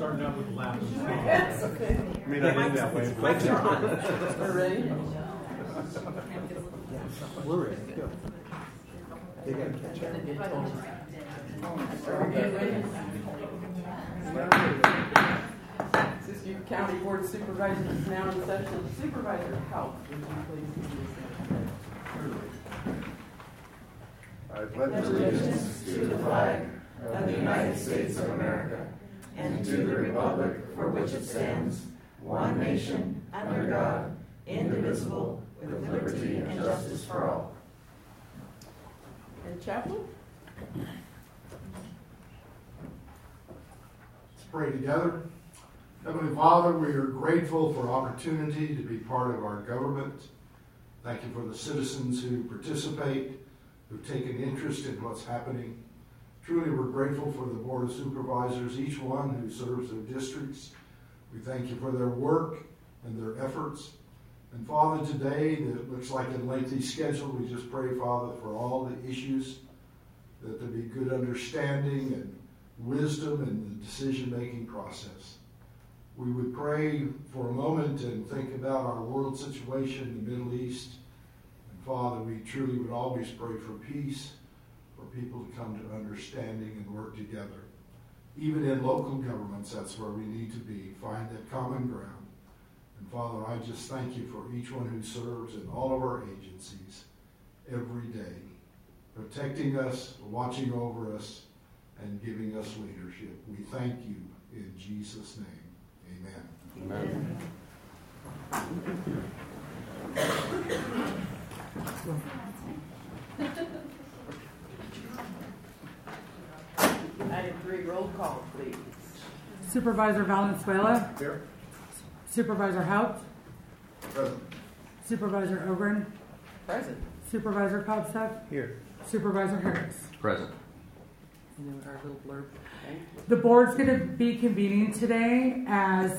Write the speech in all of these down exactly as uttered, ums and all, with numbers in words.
starting out with the lap. Yes, okay. I mean, I did that way. Mics are on. We're ready? We're ready. Go. They got to catch up. Siskiyou County Board of Supervisors is now in session. Supervisor Hout, would you please do I pledge allegiance to the flag of the United States of America and to the republic for which it stands, one nation, under God, indivisible, with liberty and justice for all. And Chaplain? Let's pray together. Heavenly Father, we are grateful for opportunity to be part of our government. Thank you for the citizens who participate, who've taken interest in what's happening. Truly, we're grateful for the Board of Supervisors, each one who serves their districts. We thank you for their work and their efforts. And Father, today, that looks like a lengthy schedule, we just pray, Father, for all the issues, that there be good understanding and wisdom in the decision-making process. We would pray for a moment and think about our world situation in the Middle East. And Father, we truly would always pray for peace, for people to come to understanding and work together. Even in local governments, that's where we need to be, find that common ground. And Father, I just thank you for each one who serves in all of our agencies every day, protecting us, watching over us, and giving us leadership. We thank you in Jesus' name. Amen. Amen. Item three, roll call, please. Supervisor Valenzuela. Here. Supervisor Hout. Present. Supervisor Ogren. Present. Supervisor Kovtsev. Here. Supervisor Harris. Present. And then our little blurb. Okay. The board's going to be convening today as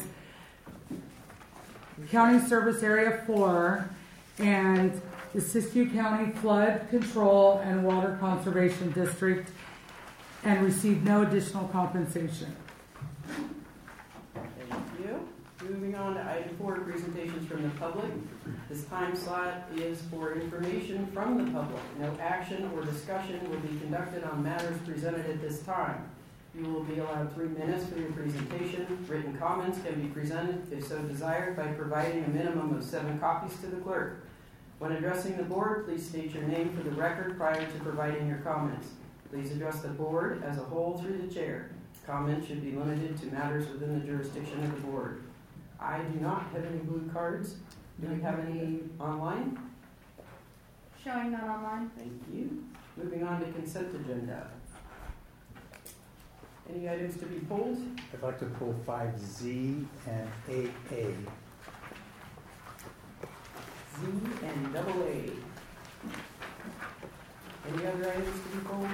County Service Area four and the Siskiyou County Flood Control and Water Conservation District, and receive no additional compensation. Thank you. Moving on to item four, presentations from the public. This time slot is for information from the public. No action or discussion will be conducted on matters presented at this time. You will be allowed three minutes for your presentation. Written comments can be presented, if so desired, by providing a minimum of seven copies to the clerk. When addressing the board, please state your name for the record prior to providing your comments. Please address the board as a whole through the chair. Comments should be limited to matters within the jurisdiction of the board. I do not have any blue cards. Do we have any online? Showing none online. Thank you. Moving on to consent agenda. Any items to be pulled? I'd like to pull five Z and eight A. Z and double A. Any other items to be pulled?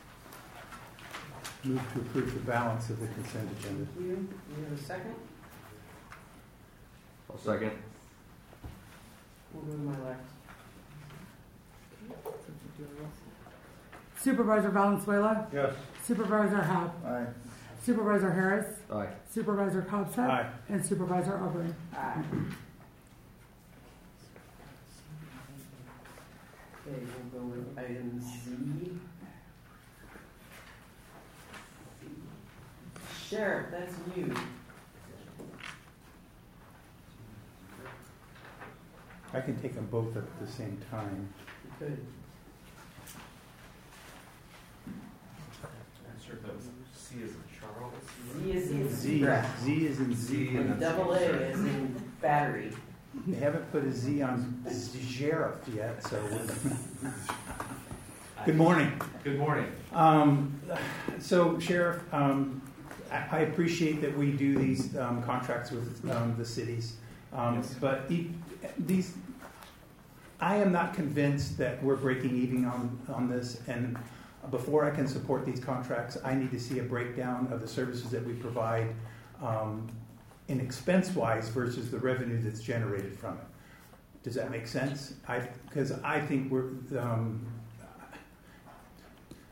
Move to approve the balance of the consent agenda. Thank you. Do we have a second? I'll second. We'll go to my left. Supervisor Valenzuela. Yes. Supervisor Hout. Aye. Supervisor Harris. Aye. Supervisor Kovtsev. Aye. And Supervisor Ogren. Aye. Okay, we'll go with item Z. Sheriff, that's you. I can take them both at the same time. You could. Not sure if that was C as in Charles. Z is in Z. zebra. Z is in Z. Z And double A is in battery. They haven't put a Z on sheriff yet, so. Good morning. Good morning. Um, so, Sheriff, um, I, I appreciate that we do these um, contracts with um, the cities, um, Yes. but e- these, I am not convinced that we're breaking even on, on this. And before I can support these contracts, I need to see a breakdown of the services that we provide um, in expense-wise versus the revenue that's generated from it. Does that make sense? I because I think we're. Um,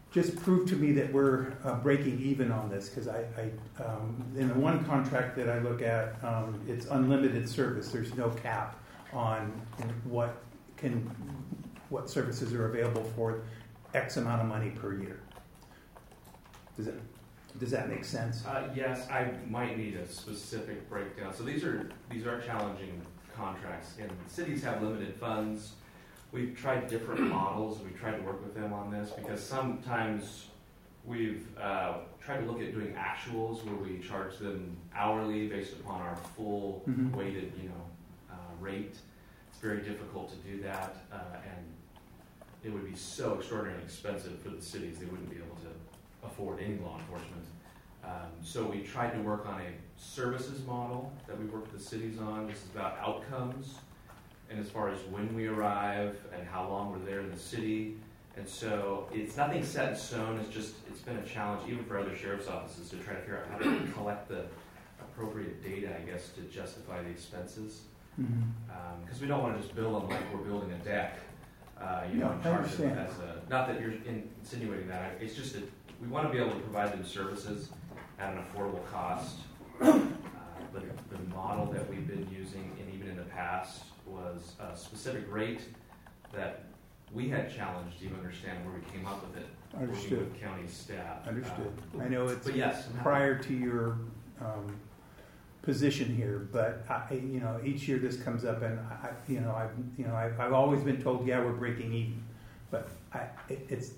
just prove to me that we're uh, breaking even on this, because I, I um, in the one contract that I look at, um, it's unlimited service. There's no cap on what can what services are available for X amount of money per year. Does it does that make sense? Uh, yes, I might need a specific breakdown. So these are these are challenging contracts, and cities have limited funds. We've tried different models. We've tried to work with them on this because sometimes we've uh, tried to look at doing actuals where we charge them hourly based upon our full Mhm. weighted, you know, uh, rate. It's very difficult to do that, uh, and it would be so extraordinarily expensive for the cities. They wouldn't be able to afford any law enforcement. Um, so we tried to work on a services model that we work with the cities on. This is about outcomes. And as far as when we arrive and how long we're there in the city. And so it's nothing set in stone. It's just, it's been a challenge even for other sheriff's offices to try to figure out how to collect the appropriate data, I guess, to justify the expenses. Because Mm-hmm. um, we don't want to just bill them like we're building a deck. Uh, you No, know, and I charge them understand. as a, not that you're in, insinuating that. It's just that we want to be able to provide them services at an affordable cost. Uh, but the model that we've been using, and even in the past, was a specific rate that we had challenged to even understand where we came up with it. Understood. Working with county staff. Understood. Um, I know it's but yes, I'm happy. prior to your um, position here, but I, you know, each year this comes up, and I, you know, I've, you know, I've, I've always been told, yeah, we're breaking even, but I, it, it's,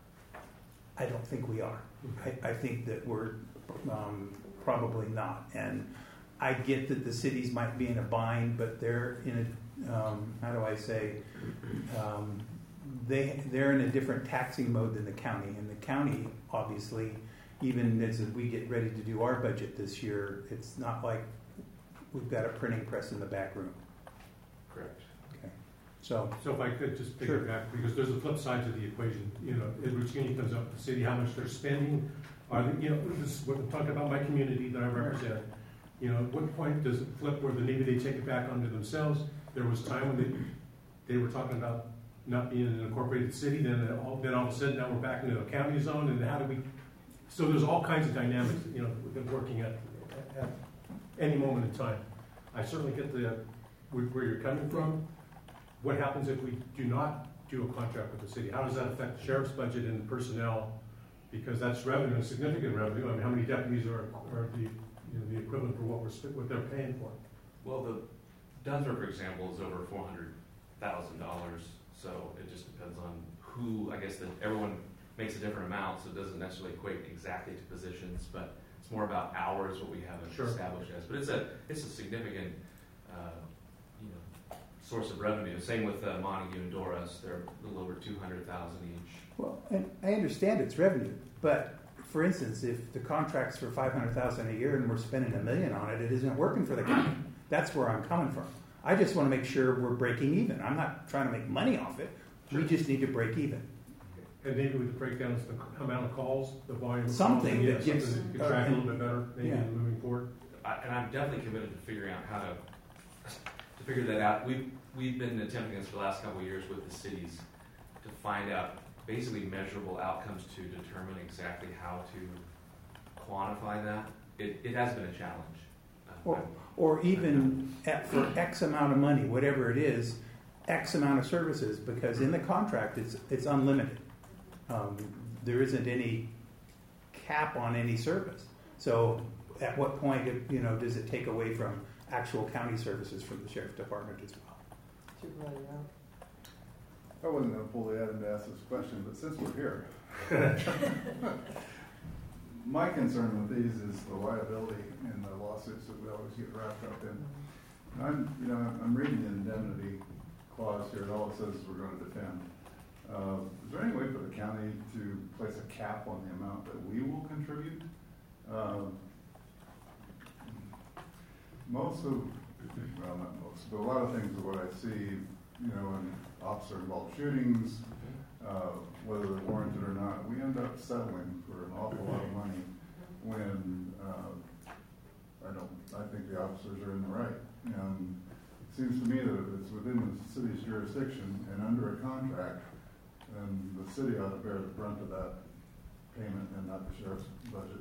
I don't think we are. I, I think that we're um, probably not, and I get that the cities might be in a bind, but they're in a, um, how do I say, um, they they're in a different taxing mode than the county, and the county obviously, even as we get ready to do our budget this year, it's not like we've got a printing press in the back room. Correct. Okay, so So if I could just pick Sure. it back, because there's a flip side to the equation. You know, it routinely comes up with the city, how much they're spending. Are they, you know, this is what I'm talking about, my community that I represent. You know, at what point does it flip where the maybe they take it back onto themselves? There was time when they, they were talking about not being an incorporated city, then all, then all of a sudden now we're back into a county zone, and how do we, so there's all kinds of dynamics, you know, that working at, at any moment in time. I certainly get the, where where you're coming from. What happens if we do not do a contract with the city? How does that affect the sheriff's budget and the personnel? Because that's revenue, significant revenue. I mean, how many deputies are, are the, you know, the equivalent for what we're, sp- what they're paying for? Well, the Dunsmore, for example, is over four hundred thousand dollars. So it just depends on who, I guess that everyone makes a different amount, so it doesn't necessarily equate exactly to positions, but it's more about hours, what we haven't Sure. established as. But it's a, it's a significant, uh, you know, source of revenue. Same with uh, Montague and Doris. They're a little over two hundred thousand each. well, and I understand it's revenue, but for instance, if the contract's for five hundred thousand a year and we're spending a million on it, it isn't working for the county. That's where I'm coming from. I just want to make sure we're breaking even. I'm not trying to make money off it. We just need to break even. And maybe with the breakdowns, the amount of calls, the volume of calls. Something yeah, that gets- something that you can track a little bit better, maybe Yeah. moving forward. I, and I'm definitely committed to figuring out how to to figure that out. We've we've been attempting this for the last couple of years with the cities to find out basically measurable outcomes to determine exactly how to quantify that. It, it has been a challenge. Uh, Or, or even at, for X amount of money, whatever it is, X amount of services, because in the contract it's it's unlimited. Um, there isn't any cap on any service. So at what point, you know, does it take away from actual county services from the sheriff's department as well? Supervisor Rao. I wasn't going to pull the Adam to ask this question, but since we're here, my concern with these is the liability in the lawsuits that we always get wrapped up in. And I'm, you know, I'm reading the indemnity clause here. All it says is we're going to defend. Uh, is there any way for the county to place a cap on the amount that we will contribute? Um, most of, well, not most, but a lot of things of what I see, you know, in officer-involved shootings, uh, whether they're warranted or not, we end up settling for an awful lot of money when uh, I don't. I think the officers are in the right. And it seems to me that if it's within the city's jurisdiction and under a contract, then the city ought to bear the brunt of that payment and not the sheriff's budget.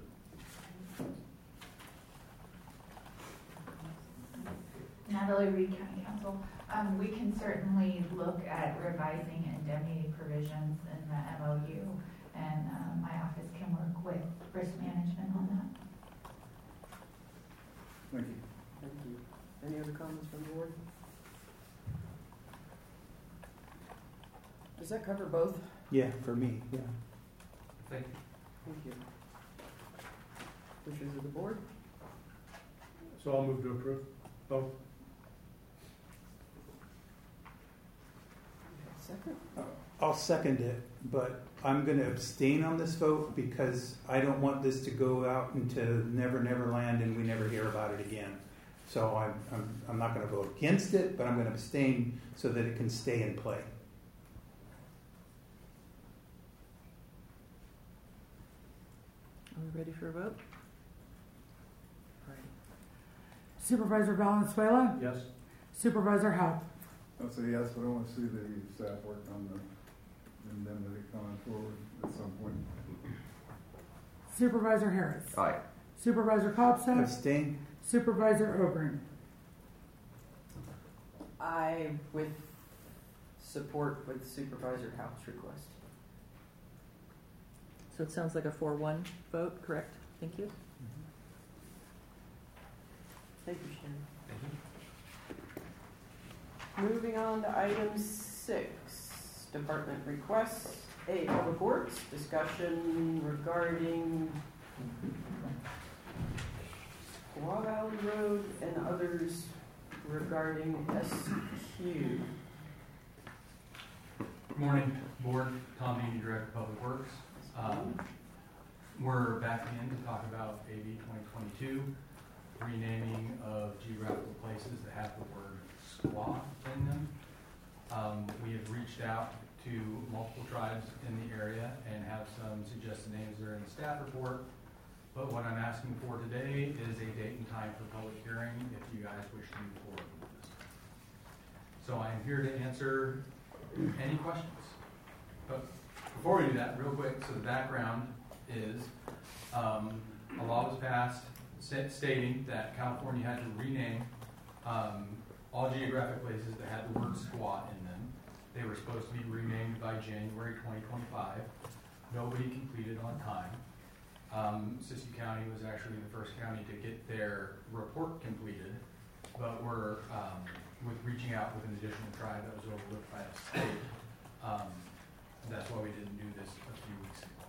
Natalie Reed, County Council. Um, we can certainly look at revising indemnity provisions in the M O U, and um, my office can work with risk management on that. Thank you. Thank you. Any other comments from the board? Does that cover both? Yeah, for me, yeah. Thank you. Thank you. Wishes of the board? So I'll move to approve both. Second? I'll second it, but I'm going to abstain on this vote because I don't want this to go out into Never Never Land and we never hear about it again. So I'm, I'm, I'm not going to vote against it, but I'm going to abstain so that it can stay in play. Are we ready for a vote? Supervisor Valenzuela, Yes? Supervisor Haupt. I'll say yes, but I want to see the staff work on the indemnity coming forward at some point. Supervisor Harris. Aye. Supervisor Cobson. Abstain? Supervisor Ogren. I with support with Supervisor Howe's request. So it sounds like a four one vote, correct? Thank you. Thank you, Shannon. Thank you. Moving on to item six, department requests. A, Public Works, discussion regarding Squaw Valley Road and others regarding S Q. Good morning, Board. Tom Beatty, Director of Public Works. Um, we're back in to talk about A B twenty twenty-two, renaming of geographical places that have the word squaw in them. Um, we have reached out to multiple tribes in the area and have some suggested names that are in the staff report. But what I'm asking for today is a date and time for public hearing if you guys wish to move forward with this. So I'm here to answer any questions. But before we do that, real quick, so the background is um, a law was passed stating that California had to rename um, all geographic places that had the word squaw in them. They were supposed to be renamed by January twenty twenty-five. Nobody completed on time. Um, Siskiyou County was actually the first county to get their report completed, but we're um, with reaching out with an additional tribe that was overlooked by the state. Um, that's why we didn't do this a few weeks ago.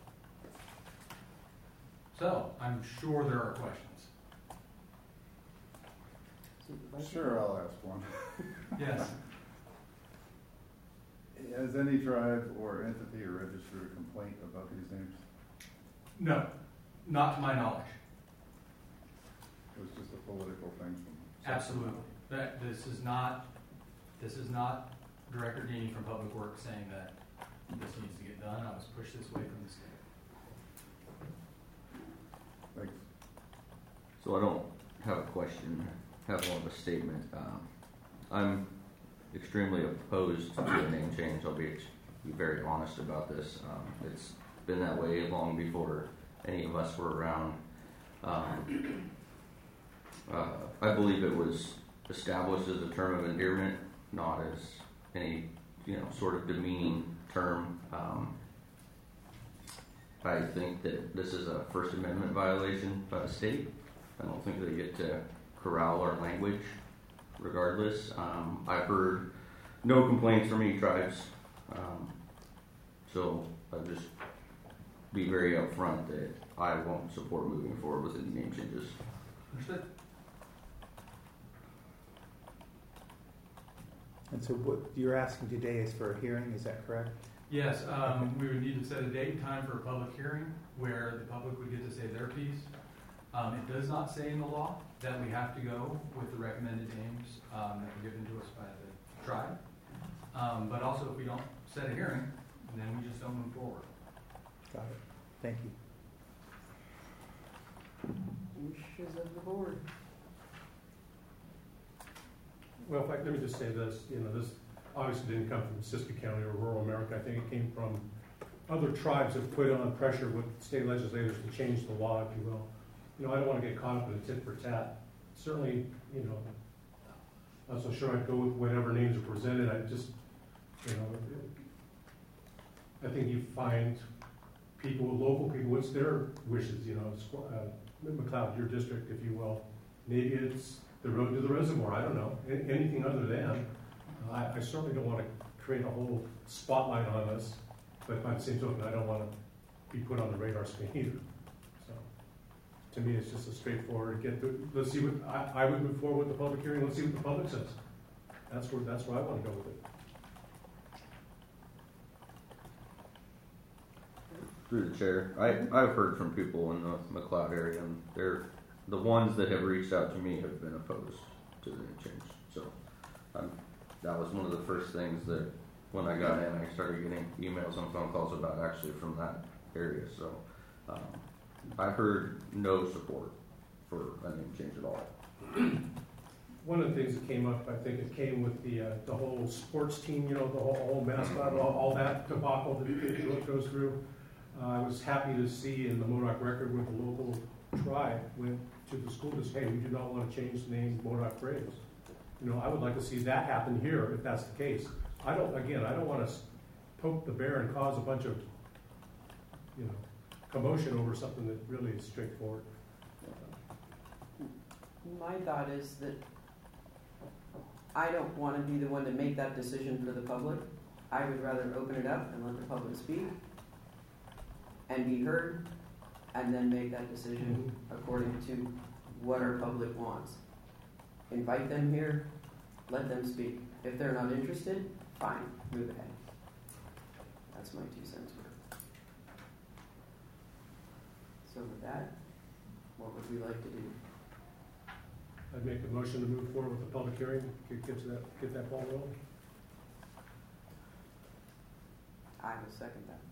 So I'm sure there are questions. Sure, I'll ask one. Yes. Has any tribe or entity registered a complaint about these names? No, not to my knowledge. It was just a political thing from... Absolutely. That this is not this is not Director Dean from Public Works saying that this needs to get done. I was pushed this way from the state. Thanks. So I don't have a question, have more of a statement. Um, I'm extremely opposed to a name change. I'll be, be very honest about this. Um, it's been that way long before any of us were around. Um, uh, I believe it was established as a term of endearment, not as any, you know, sort of demeaning term. Um, I think that this is a First Amendment violation by the state. I don't think they get to corral our language regardless. Um, I've heard no complaints from any tribes. Um, so I'll just be very upfront that I won't support moving forward with any name changes. Understood. And so what you're asking today is for a hearing, is that correct? Yes, um, we would need to set a date and time for a public hearing where the public would get to say their piece. Um, it does not say in the law that we have to go with the recommended names um, that were given to us by the tribe. Um, but also, if we don't set a hearing, then we just don't move forward. Got it. Thank you. Wishes of the board. Well, in fact, let me just say this, you know, this obviously didn't come from Siskiyou County or rural America. I think it came from other tribes have put on pressure with state legislators to change the law, if you will. You know, I don't want to get caught up in a tit for tat. Certainly, you know, I'm not so sure I'd go with whatever names are presented. I just, you know, I think you find people, local people, what's their wishes, you know, uh, McLeod, your district, if you will. Maybe it's the road to the reservoir, I don't know, A- anything other than. Uh, I, I certainly don't want to create a whole spotlight on us, but by the same token, I don't want to be put on the radar screen either. So, to me, it's just a straightforward, get the, let's see what, I, I would move forward with the public hearing, let's see what the public says. That's where, that's where I want to go with it. Through the chair, I, I've heard from people in the McLeod area, and they're, the ones that have reached out to me have been opposed to the change. So um, that was one of the first things that when I got in, I started getting emails and phone calls about actually from that area. So um, I heard no support for a name change at all. One of the things that came up, I think it came with the uh, the whole sports team, you know, the whole, whole mascot, all, all that debacle that it goes through. Uh, I was happy to see in the Modoc Record where the local tribe went to the school to say, hey, we do not want to change the name Modoc Braves. You know, I would like to see that happen here if that's the case. I don't, again, I don't want to poke the bear and cause a bunch of, you know, commotion over something that really is straightforward. My thought is that I don't want to be the one to make that decision for the public. I would rather open it up and let the public speak and be heard, and then make that decision according to what our public wants. Invite them here, let them speak. If they're not interested, fine, move ahead. That's my two cents worth. So with that, what would we like to do? I'd make a motion to move forward with the public hearing, get, get to that, get that ball rolling. I will second that.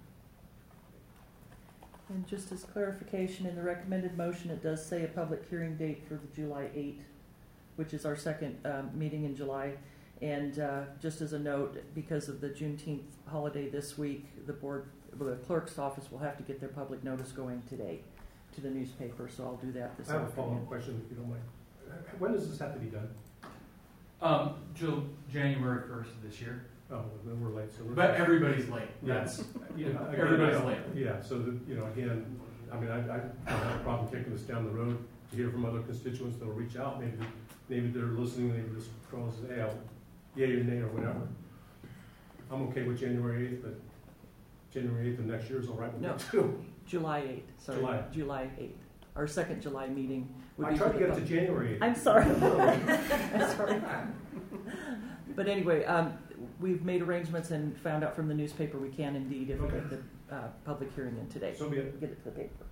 And just as clarification, in the recommended motion, it does say a public hearing date for the July eighth, which is our second um, meeting in July. And uh, just as a note, because of the Juneteenth holiday this week, the board, the clerk's office will have to get their public notice going today to the newspaper, so I'll do that this I have a afternoon. follow-up question, if you don't mind. When does this have to be done? Um, Jul- January first of this year. Oh, then we're late, so we're. But everybody's late. Yes. That's, Yeah, again, everybody's I- late. Yeah, so that, you know, again, I mean, I, I don't have a problem kicking this down the road to hear from other constituents that'll reach out. Maybe, maybe they're listening, maybe this call and say, hey, I'll- yay or nay or whatever. I'm okay with January eighth, but January eighth of next year is all right with me No. too. July eighth, sorry, July. July eighth. Our second July meeting would I be. tried for to the get it to pub- January eighth. I'm sorry. I'm sorry. But anyway, um, we've made arrangements and found out from the newspaper we can indeed, if we Okay. get the uh, public hearing in today. So be it. Get it to the paper.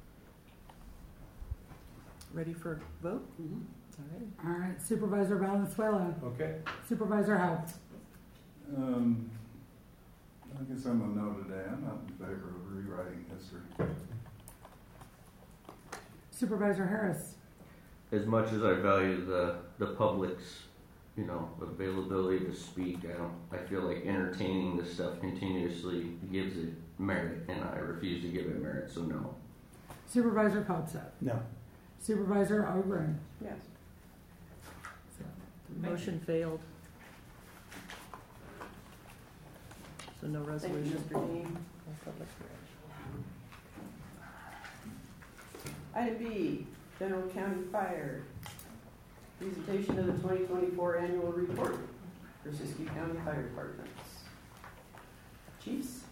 Ready for vote? Mm-hmm. All right. All right, Supervisor Valenzuela, Okay. Supervisor House, Um, I guess I'm a no today. I'm not in favor of rewriting history. Supervisor Harris, As much as I value the, the public's, you know, availability to speak, I don't, I feel like entertaining this stuff continuously gives it merit, and I refuse to give it merit, so no. Supervisor Potsett, No. Supervisor Ogren. Yes. Motion failed. So no Thank you, resolution. Mister Dean. No public hearing. Item B, General County Fire. Presentation of the twenty twenty-four annual report for Siskiyou County Fire Departments. Chiefs?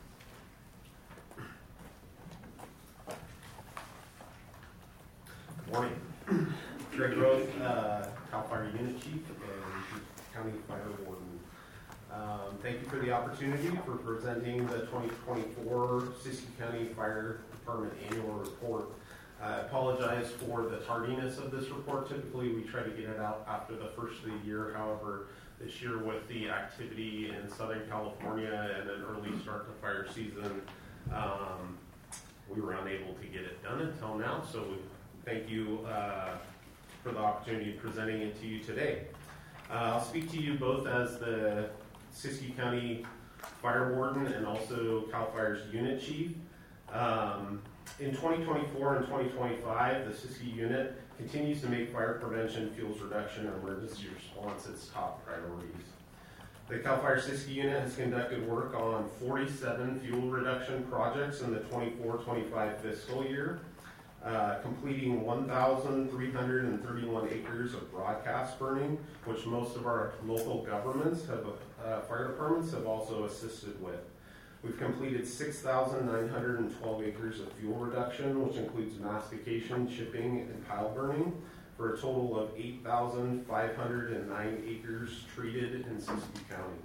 Good morning. Greg Roth, uh, Cal Fire Unit Chief and County Fire Warden. Um, thank you for the opportunity for presenting the twenty twenty-four Siskiyou County Fire Department annual report. I apologize for the tardiness of this report. Typically, we try to get it out after the first of the year. However, this year with the activity in Southern California and an early start to fire season, um, we were unable to get it done until now. So we thank you uh, for the opportunity of presenting it to you today. Uh, I'll speak to you both as the Siskiyou County fire warden, and also CAL FIRE's unit chief. Um, in twenty twenty-four and twenty twenty-five, the Siskiyou unit continues to make fire prevention, fuels reduction, and emergency response its top priorities. The CAL FIRE Siskiyou unit has conducted work on forty-seven fuel reduction projects in the twenty-four twenty-five fiscal year, uh, completing one thousand three hundred thirty-one acres of broadcast burning, which most of our local governments have, uh, fire departments have also assisted with. We've completed six thousand nine hundred twelve acres of fuel reduction, which includes mastication, chipping, and pile burning, for a total of eight thousand five hundred nine acres treated in Siskiyou County.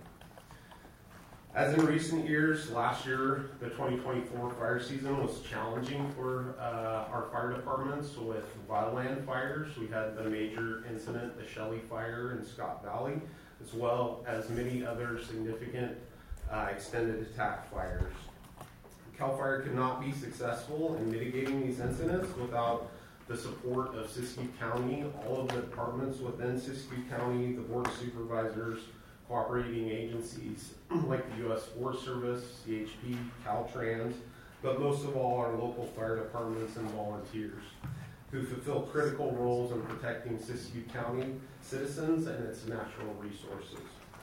As in recent years, last year, the twenty twenty-four fire season was challenging for uh, our fire departments with wildland fires. We had the major incident, the Shelley Fire in Scott Valley, as well as many other significant uh, extended attack fires. CAL FIRE could not be successful in mitigating these incidents without the support of Siskiyou County, all of the departments within Siskiyou County, the board of supervisors, cooperating agencies like the U S Forest Service, C H P, Caltrans, but most of all our local fire departments and volunteers who fulfill critical roles in protecting Siskiyou County citizens and its natural resources.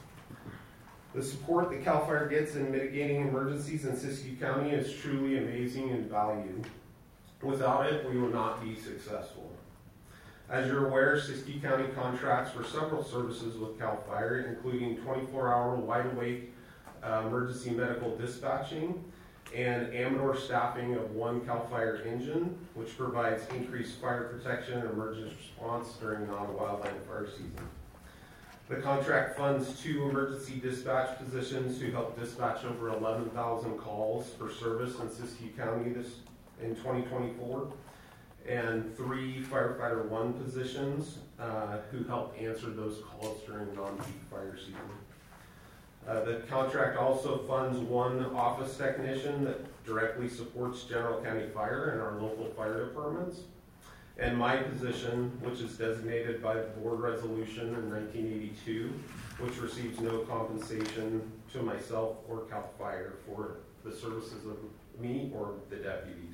The support that CAL FIRE gets in mitigating emergencies in Siskiyou County is truly amazing and valued. Without it, we will not be successful. As you're aware, Siskiyou County contracts for several services with CAL FIRE, including twenty-four hour wide-awake uh, emergency medical dispatching and Amador staffing of one CAL FIRE engine, which provides increased fire protection and emergency response during non-wildland fire season. The contract funds two emergency dispatch positions to help dispatch over eleven thousand calls for service in Siskiyou County this in twenty twenty-four, and three firefighter one positions uh, who help answer those calls during non-peak fire season. Uh, the contract also funds one office technician that directly supports General County Fire and our local fire departments, and my position, which is designated by the board resolution in nineteen eighty-two, which receives no compensation to myself or CAL FIRE for the services of me or the deputies.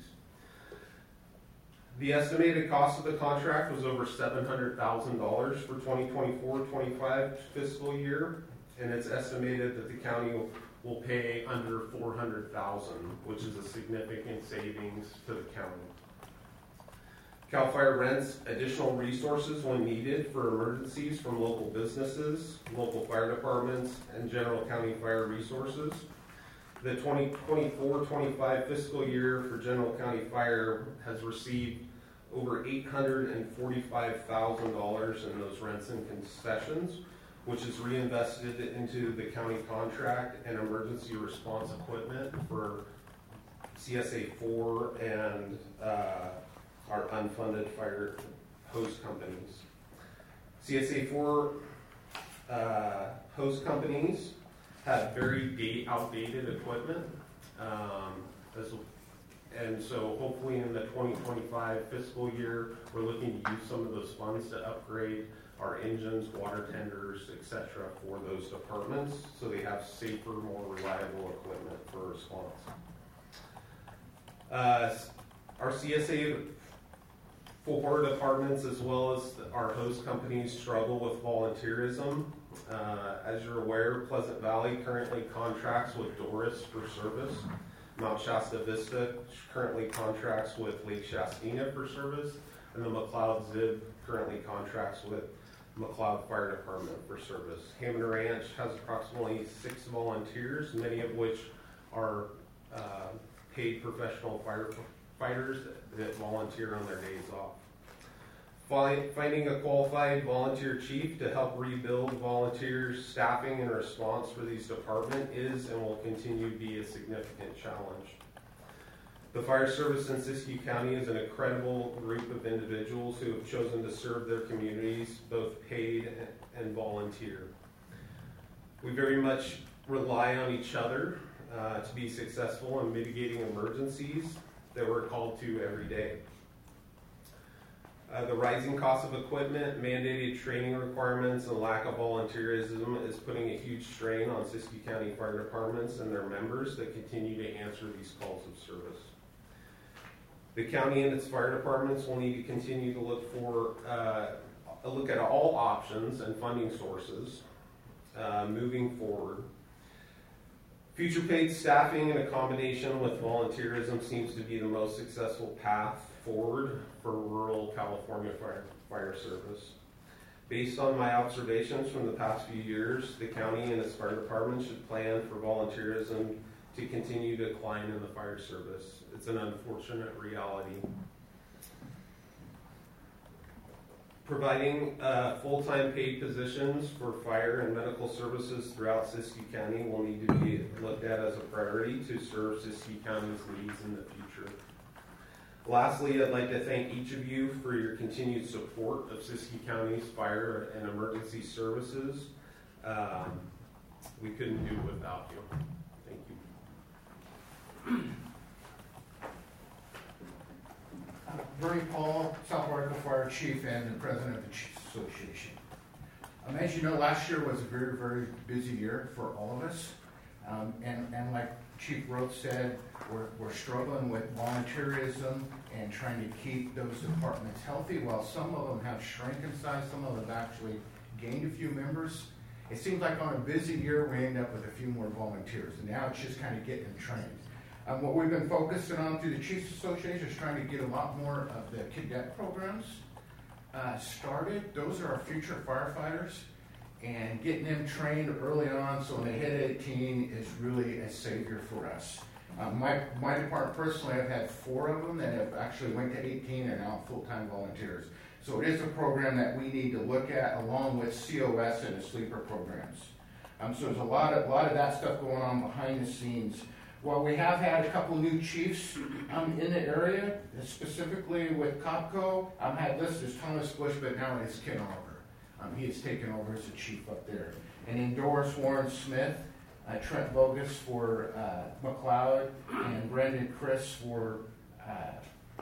The estimated cost of the contract was over seven hundred thousand dollars for twenty twenty-four twenty-five fiscal year, and it's estimated that the county will, will pay under four hundred thousand dollars, which is a significant savings to the county. CAL FIRE rents additional resources when needed for emergencies from local businesses, local fire departments, and General County Fire Resources. The twenty twenty-four twenty-five fiscal year for General County Fire has received over eight hundred forty-five thousand dollars in those rents and concessions, which is reinvested into the county contract and emergency response equipment for C S A four and uh, our unfunded fire hose companies. C S A four uh, hose companies have very date outdated equipment, um, as, and so hopefully in the twenty twenty-five fiscal year, we're looking to use some of those funds to upgrade our engines, water tenders, et cetera for those departments, so they have safer, more reliable equipment for response. Uh, our C S A four departments, as well as our host companies, struggle with volunteerism. Uh, as you're aware, Pleasant Valley currently contracts with Doris for service. Mount Shasta Vista currently contracts with Lake Shastina for service, and the McLeod Zib currently contracts with McLeod Fire Department for service. Hammond Ranch has approximately six volunteers, many of which are uh, paid professional firefighters that volunteer on their days off. Finding a qualified volunteer chief to help rebuild volunteers, staffing, and response for these departments is and will continue to be a significant challenge. The fire service in Siskiyou County is an incredible group of individuals who have chosen to serve their communities, both paid and volunteer. We very much rely on each other uh, to be successful in mitigating emergencies that we're called to every day. Uh, the rising cost of equipment, mandated training requirements, and lack of volunteerism is putting a huge strain on Siskiyou County fire departments and their members that continue to answer these calls of service. The county and its fire departments will need to continue to look for uh, a look at all options and funding sources uh, moving forward. Future paid staffing and accommodation with volunteerism seems to be the most successful path forward for rural California fire, fire service. Based on my observations from the past few years, the county and its fire department should plan for volunteerism to continue to decline in the fire service. It's an unfortunate reality. Providing uh, full-time paid positions for fire and medical services throughout Siskiyou County will need to be looked at as a priority to serve Siskiyou County's needs in the future. Lastly, I'd like to thank each of you for your continued support of Siskiyou County's fire and emergency services. Um, we couldn't do it without you. Thank you. Uh, Bernie Paul, South Article Fire Chief and the President of the Chiefs Association. Um, as you know, last year was a very, very busy year for all of us. Um, and, and like Chief Roth said, we're, we're struggling with volunteerism and trying to keep those departments healthy. While some of them have shrunk in size, some of them have actually gained a few members. It seems like on a busy year, we end up with a few more volunteers. And now it's just kind of getting trained. Um, what we've been focusing on through the Chiefs Association is trying to get a lot more of the cadet programs uh, started. Those are our future firefighters. And getting them trained early on so when they hit eighteen is really a savior for us. Um, my, my department personally, I've had four of them that have actually went to eighteen and are now full-time volunteers. So it is a program that we need to look at along with C O S and the sleeper programs. Um, so there's a lot of, a lot of that stuff going on behind the scenes. While we have had a couple new chiefs um, in the area, specifically with COPCO, I'm had listed as Thomas Bush, but now it is Ken Oliver. Um, he has taken over as the chief up there. And in Doris Warren Smith, uh, Trent Bogus for uh, McLeod, and Brendan Chris for uh,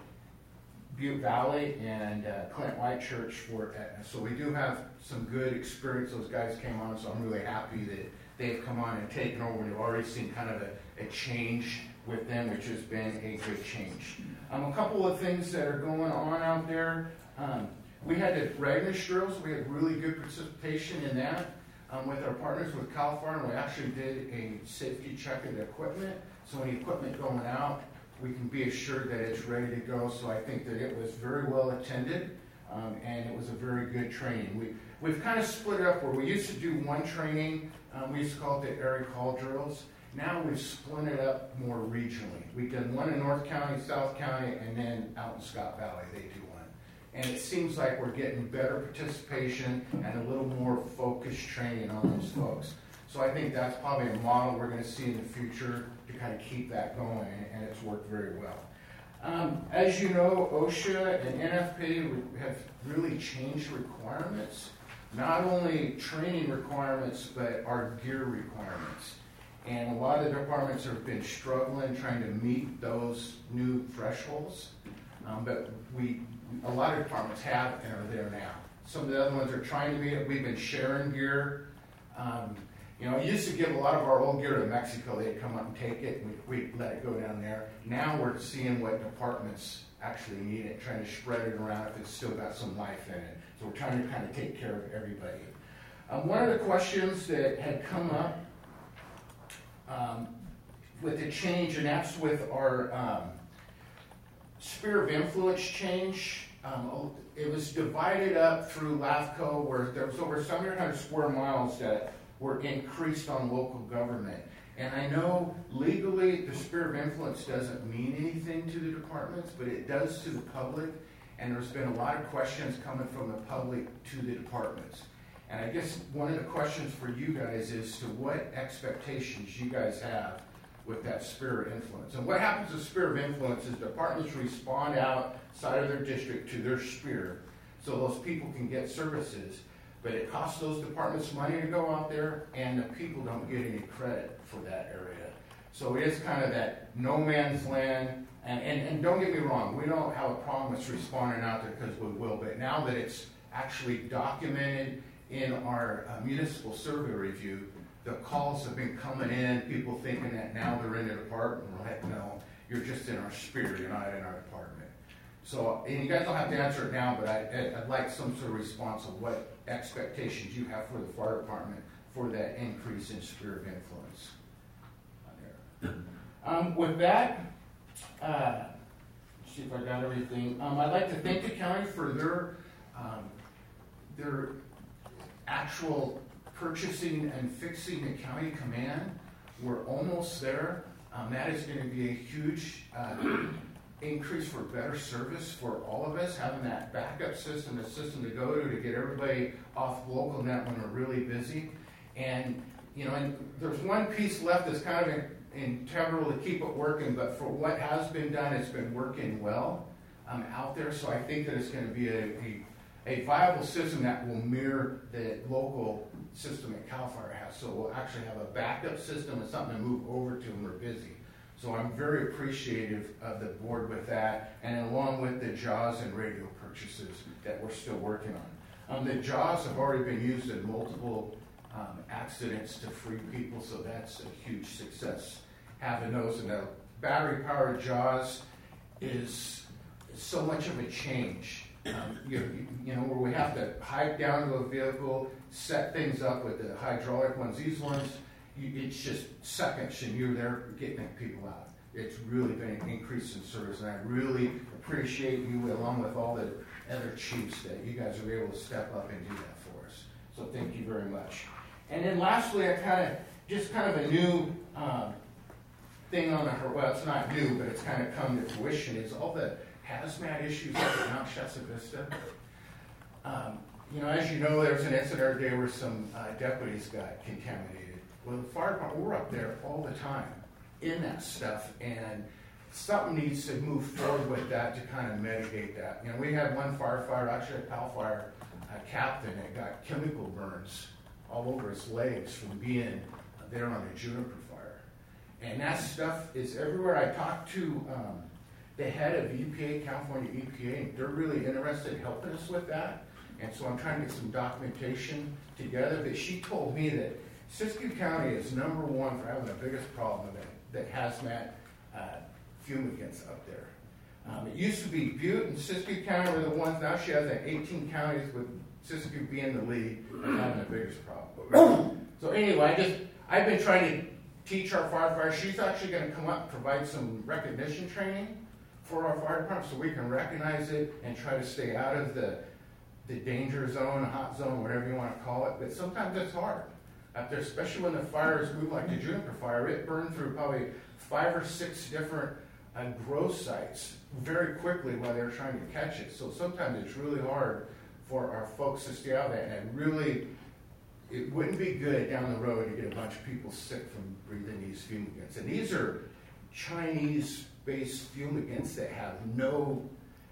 Butte Valley, and uh, Clint Whitechurch for Etna. So we do have some good experience. Those guys came on, so I'm really happy that they've come on and taken over. We've already seen kind of a, a change with them, which has been a good change. Um, a couple of things that are going on out there. Um, We had the readiness drills. We had really good participation in that um, with our partners with CAL FIRE, and we actually did a safety check of the equipment. So any equipment going out, we can be assured that it's ready to go. So I think that it was very well attended, um, and it was a very good training. We, we've kind of split it up where we used to do one training. Um, we used to call it the area call drills. Now we've split it up more regionally. We did one in North County, South County, and then out in Scott Valley they do one. And it seems like we're getting better participation and a little more focused training on those folks. So I think that's probably a model we're going to see in the future to kind of keep that going, and it's worked very well. Um, as you know, OSHA and N F P have really changed requirements, not only training requirements, but our gear requirements. And a lot of departments have been struggling trying to meet those new thresholds, um, but we a lot of departments have and are there now. Some of the other ones are trying to be it. We've been sharing gear. Um, you know, I used to give a lot of our old gear to Mexico. They'd come up and take it, and we'd, we'd let it go down there. Now we're seeing what departments actually need it, trying to spread it around if it's still got some life in it. So we're trying to kind of take care of everybody. Um, one of the questions that had come up um, with the change, and that's with our um, sphere of influence change. Um, it was divided up through LAFCO where there was over seven hundred square miles that were increased on local government. And I know legally the sphere of influence doesn't mean anything to the departments, but it does to the public. And there's been a lot of questions coming from the public to the departments. And I guess one of the questions for you guys is to what expectations you guys have with that sphere of influence. And what happens with sphere of influence is departments respond outside of their district to their sphere so those people can get services, but it costs those departments money to go out there and the people don't get any credit for that area. So it is kind of that no man's land. And, and, and don't get me wrong, we don't have a problem with responding out there because we will, but now that it's actually documented in our uh, municipal survey review, the calls have been coming in, people thinking that now they're in the department. Well, heck no, you're just in our spirit, you're not in our department. So, and you guys don't have to answer it now, but I, I'd like some sort of response of what expectations you have for the fire department for that increase in sphere of influence on there. Um, with that, uh, see if I got everything. Um, I'd like to thank the county for their um, their actual purchasing and fixing the county command. We're almost there. Um, that is going to be a huge uh, increase for better service for all of us, having that backup system, the system to go to to get everybody off local net when we're really busy. And, you know, and there's one piece left that's kind of in, integral to keep it working, but for what has been done, it's been working well um, out there. So I think that it's going to be a, a, a viable system that will mirror the local system that CAL FIRE has. So we'll actually have a backup system and something to move over to when we're busy. So I'm very appreciative of the board with that, and along with the JAWS and radio purchases that we're still working on. Um, the JAWS have already been used in multiple um, accidents to free people, so that's a huge success. Having those, and the battery-powered JAWS is so much of a change. Um, you, you know, where we have to hike down to a vehicle, set things up with the hydraulic ones. These ones, you, it's just seconds and you're there getting people out. It's really been an increase in service, and I really appreciate you, along with all the other chiefs, that you guys are able to step up and do that for us. So thank you very much. And then lastly, I kind of, just kind of a new um, thing on the, well, it's not new, but it's kind of come to fruition, is all the hazmat issues up at Mount Shasta Vista. Um, you know, as you know, there was an incident today where some uh, deputies got contaminated. Well, the fire department, we're up there all the time in that stuff, and something needs to move forward with that to kind of mitigate that. You know, we had one firefighter, actually a CAL FIRE uh, captain, that got chemical burns all over his legs from being there on a juniper fire. And that stuff is everywhere. I talked to um, the head of E P A, California E P A, and they're really interested in helping us with that. And so I'm trying to get some documentation together. But she told me that Siskiyou County is number one for having the biggest problem that, that hazmat uh, fumigants up there. Um, it used to be Butte and Siskiyou County were the ones. Now she has like eighteen counties, with Siskiyou being the lead and having the biggest problem. So anyway, I just I've been trying to teach our firefighters. She's actually going to come up and provide some recognition training for our fire department, so we can recognize it and try to stay out of the the danger zone, hot zone, whatever you want to call it. But sometimes it's hard out there, especially when the fires move like the juniper fire. It burned through probably five or six different uh, growth sites very quickly while they were trying to catch it. So sometimes it's really hard for our folks to stay out there, and really, it wouldn't be good down the road to get a bunch of people sick from breathing these fumigants. And these are Chinese-based fumigants that have no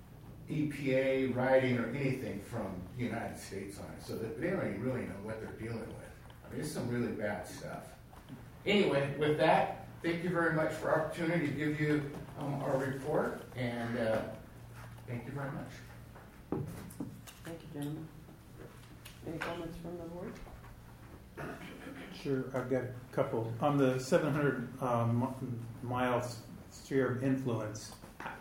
E P A writing or anything from the United States on it, so that they don't even really know what they're dealing with. I mean, it's some really bad stuff. Anyway, with that, thank you very much for our opportunity to give you um, our report, and uh, thank you very much. Thank you, gentlemen. Any comments from the board? Sure, I've got a couple. On the seven hundred um, mile sphere of influence,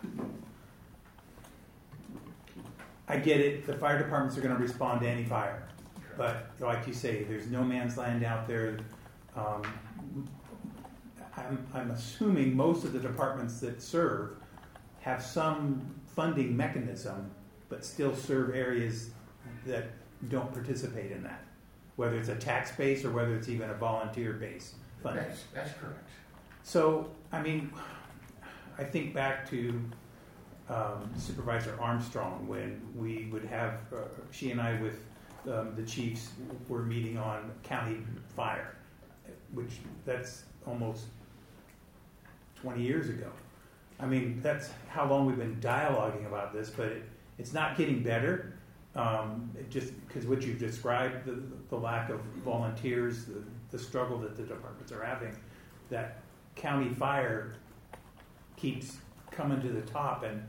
I get it. The fire departments are going to respond to any fire. But like you say, there's no man's land out there. Um, I'm, I'm assuming most of the departments that serve have some funding mechanism, but still serve areas that don't participate in that, whether it's a tax base or whether it's even a volunteer base funding. That's, that's correct. So, I mean, I think back to um, Supervisor Armstrong when we would have, uh, she and I with um, the chiefs were meeting on county fire, which that's almost twenty years ago. I mean, that's how long we've been dialoguing about this, but it, it's not getting better. Um, it just because what you've described, the, the lack of volunteers, the, the struggle that the departments are having, that county fire keeps coming to the top, and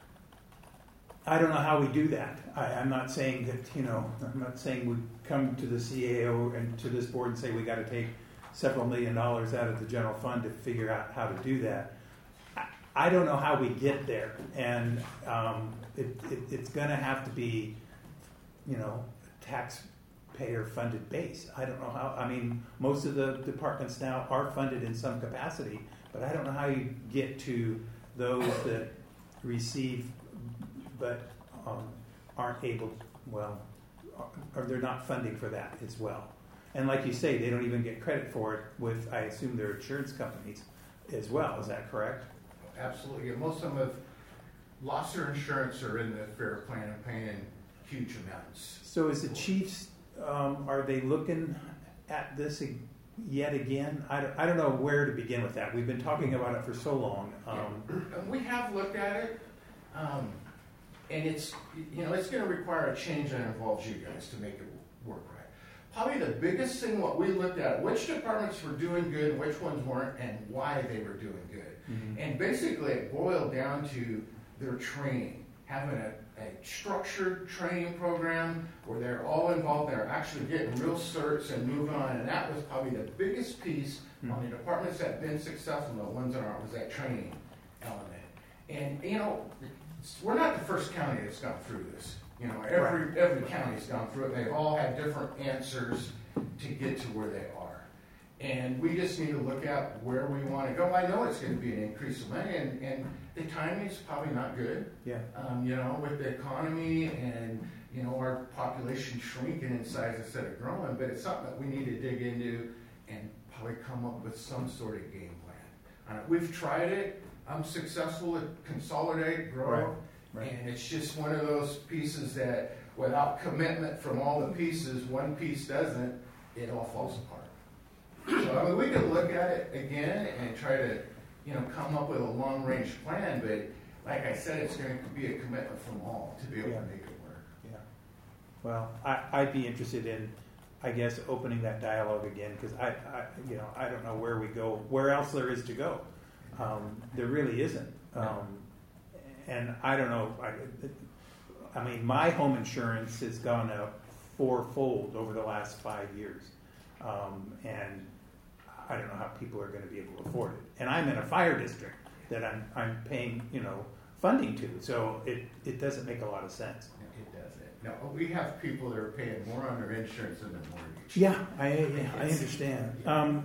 I don't know how we do that. I, I'm not saying that, you know, I'm not saying we come to the C A O and to this board and say we got to take several million dollars out of the general fund to figure out how to do that. I, I don't know how we get there, and um, it, it, it's going to have to be, you know, taxpayer funded base. I don't know how. I mean, most of the departments now are funded in some capacity, but I don't know how you get to those that receive but um, aren't able, well, or they're not funding for that as well. And like you say, they don't even get credit for it with, I assume, their insurance companies as well. Is that correct? Absolutely. And most of them have lost their insurance or in the fair plan and paying huge amounts. So is the Chiefs, um, are they looking at this yet again? I don't, I don't know where to begin with that. We've been talking about it for so long. Um, And we have looked at it, um, and it's, you know, it's going to require a change that involves you guys to make it work right. Probably the biggest thing what we looked at, which departments were doing good, which ones weren't, and why they were doing good. Mm-hmm. And basically it boiled down to their training, having a, a structured training program where they're all involved, they're actually getting real certs and moving on, and that was probably the biggest piece mm-hmm. on the departments that have been successful, the ones that aren't, was that training element. And, you know, we're not the first county that's gone through this. You know, every right. every county's gone through it. They've all had different answers to get to where they are. And we just need to look at where we want to go. I know it's going to be an increase of money, and, and the timing is probably not good. Yeah. Um, you know, with the economy and, you know, our population shrinking in size instead of growing, but it's something that we need to dig into and probably come up with some sort of game plan. Uh, we've tried it. I'm successful at consolidate, grow. Right. Right. And it's just one of those pieces that without commitment from all the pieces, one piece doesn't, it all falls apart. So I mean, we could look at it again and try to, you know, come up with a long range plan, but like I said, it's going to be a commitment from all to be able yeah. to make it work. Yeah. Well, I, I'd be interested in, I guess, opening that dialogue again, because I, I, you know, I don't know where we go, where else there is to go. Um, there really isn't. Um, And I don't know, I, I mean, my home insurance has gone up fourfold over the last five years. Um, and I don't know how people are going to be able to afford it. And I'm in a fire district that I'm, I'm paying, you know, funding to. So it, it doesn't make a lot of sense. It doesn't. No, we have people that are paying more on their insurance than their mortgage. Yeah, I, I understand. Um,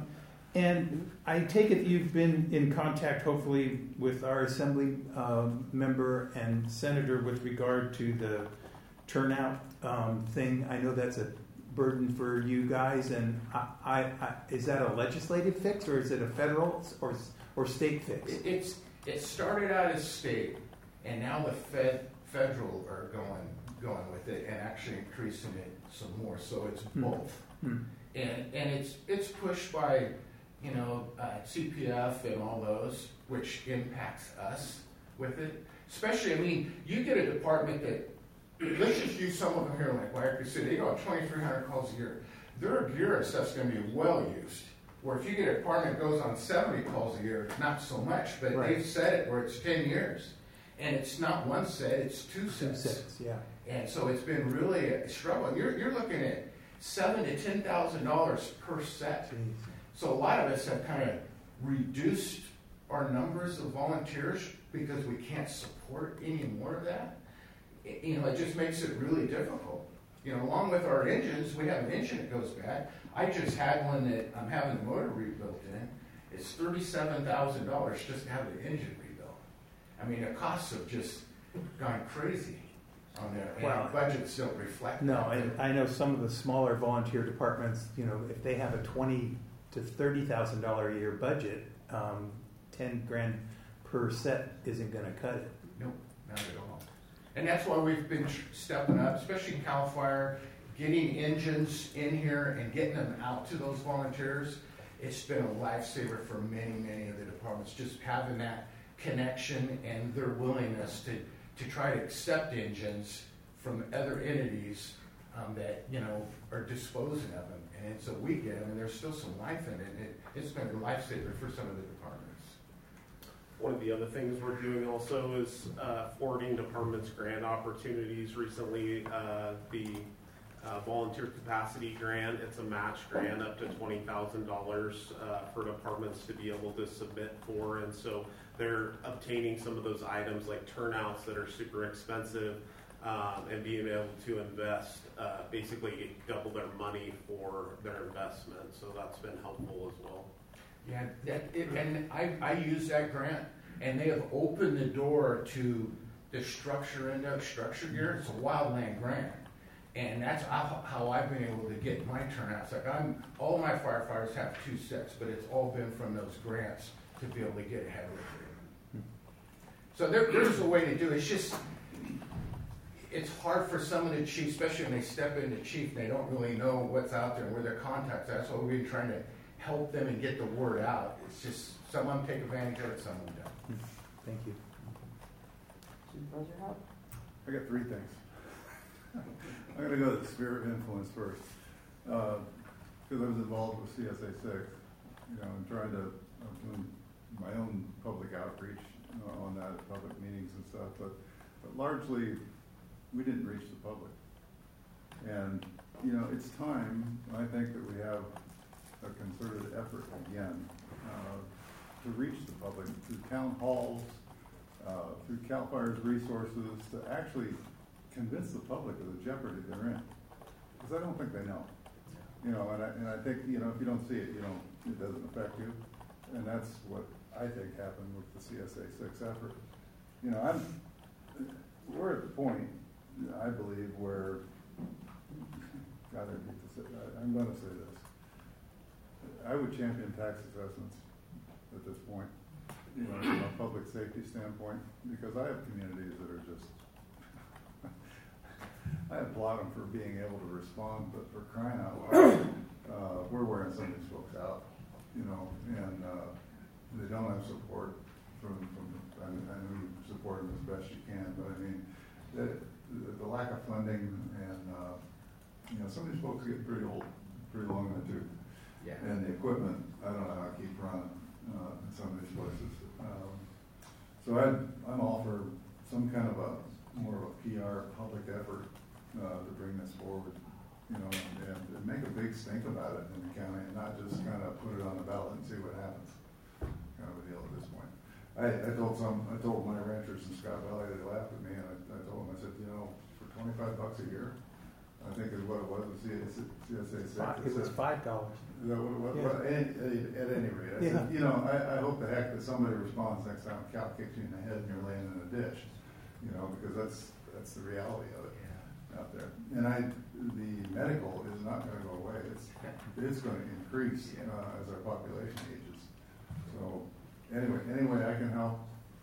And I take it you've been in contact, hopefully, with our assembly um, member and senator with regard to the turnout um, thing. I know that's a burden for you guys, and I, I, I, is that a legislative fix, or is it a federal or or state fix? It, it's it started out as state, and now the Fed federal are going going with it and actually increasing it some more. So it's both, hmm. and and it's it's pushed by, you know, uh, C P F and all those, which impacts us with it. Especially, I mean, you get a department that, let's just use some of them here, like Guayaquil City, they go on twenty-three hundred calls a year. Their gear and stuff's going to be well used. Where if you get a department that goes on seventy calls a year, not so much, but right. they've set it where it's ten years. And it's not one set, it's two sets. Two sets, yeah. And so it's been really a struggle. You're, you're looking at seven to ten thousand dollars per set. Jeez. So a lot of us have kind of reduced our numbers of volunteers because we can't support any more of that. It, you know, it just makes it really difficult. You know, along with our engines, we have an engine that goes bad. I just had one that I'm having the motor rebuilt in. It's thirty-seven thousand dollars just to have the engine rebuilt. I mean, the costs have just gone crazy on there, and well, budgets don't reflect no, that. and I know some of the smaller volunteer departments, you know, if they have a twenty to thirty thousand dollar a year budget, um, ten grand per set isn't going to cut it. Nope, not at all. And that's why we've been stepping up, especially in Cal Fire, getting engines in here and getting them out to those volunteers. It's been a lifesaver for many, many of the departments, just having that connection and their willingness to, to try to accept engines from other entities um, that, you know, are disposing of them. And so we get them, and there's still some life in it. it it's been a lifesaver for some of the departments. One of the other things we're doing also is uh, forwarding departments grant opportunities. Recently, uh, the uh, volunteer capacity grant, it's a match grant up to twenty thousand dollars uh, for departments to be able to submit for. And so they're obtaining some of those items like turnouts that are super expensive um, and being able to invest, uh, basically double their money for their investment. So that's been helpful as well. Yeah, that, it, and I, I use that grant, and they have opened the door to the structure and the structure gear. It's a wildland grant, and that's how, how I've been able to get my turnouts. Like I'm, all my firefighters have two sets, but it's all been from those grants to be able to get ahead with it. So there, there's a way to do it. It's just, it's hard for some of the chiefs, especially when they step into chief, and they don't really know what's out there and where their contacts are. So we've been trying to help them and get the word out. It's just some of them take advantage of it, some of them don't. Thank you. Supervisor Howard? I got three things. I'm going to go to the sphere of influence first. Because uh, I was involved with C S A six, you know, and trying to uh, do my own public outreach uh, on that at public meetings and stuff. But, but largely, we didn't reach the public. And, you know, it's time, I think, that we have a concerted effort again uh, to reach the public through town halls, uh, through CAL FIRE's resources, to actually convince the public of the jeopardy they're in. Because I don't think they know. You know, and I, and I think, you know, if you don't see it, you don't, it doesn't affect you. And that's what I think happened with the C S A six effort. You know, I'm, we're at the point, I believe, where, God, I hate to say, I, I'm going to say this. I would champion tax assessments at this point, you know, from a public safety standpoint, because I have communities that are just, I applaud them for being able to respond, but for crying out loud, uh, we're wearing some of these folks out, you know, and uh, they don't have support from, from I, mean, I know you support them as best you can, but I mean, the, the, the lack of funding and, uh, you know, some of these folks get pretty old, pretty long in the tooth. Yeah. And the equipment, I don't know how to keep running uh, in some of these places. Um, so I'm, I'm all for some kind of a, more of a P R public effort uh, to bring this forward, you know, and, and, and make a big stink about it in the county and not just kind of put it on the ballot and see what happens. Kind of a deal at this point. I, I told some, I told my ranchers in Scott Valley, they laughed at me, and I, I told them, I said, you know, for twenty-five bucks a year, I think is what it was with C S A six. It was five dollars. Is that what it was? Yeah. Well, at, at any rate, I Yeah. said, you know, I, I hope the heck that somebody responds next time Cal kicks you in the head and you're laying in a dish, you know, because that's that's the reality of it Yeah. out there. And I, the medical is not going to go away. It's it's going to increase uh, as our population ages. So anyway, anyway, I can help.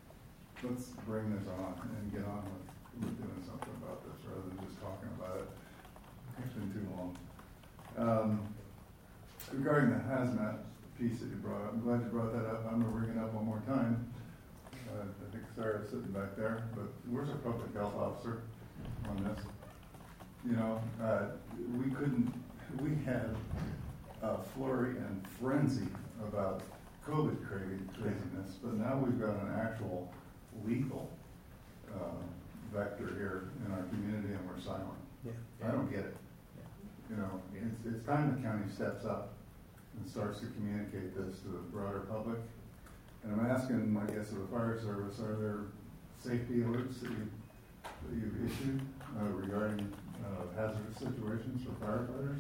Let's bring this on and get on with, with doing something about this rather than just talking about it. It's been too long. Um, regarding the hazmat piece that you brought up, I'm glad you brought that up. I'm going to bring it up one more time. Uh, I think Sarah's sitting back there, but where's our public health officer on this? You know, uh, we couldn't, we had a flurry and frenzy about COVID craziness, but now we've got an actual lethal uh, vector here in our community and we're silent. Yeah. I don't get it. You know, it's, it's time the county steps up and starts to communicate this to the broader public. And I'm asking, I guess, of the fire service, are there safety alerts that, you, that you've issued uh, regarding uh, hazardous situations for firefighters?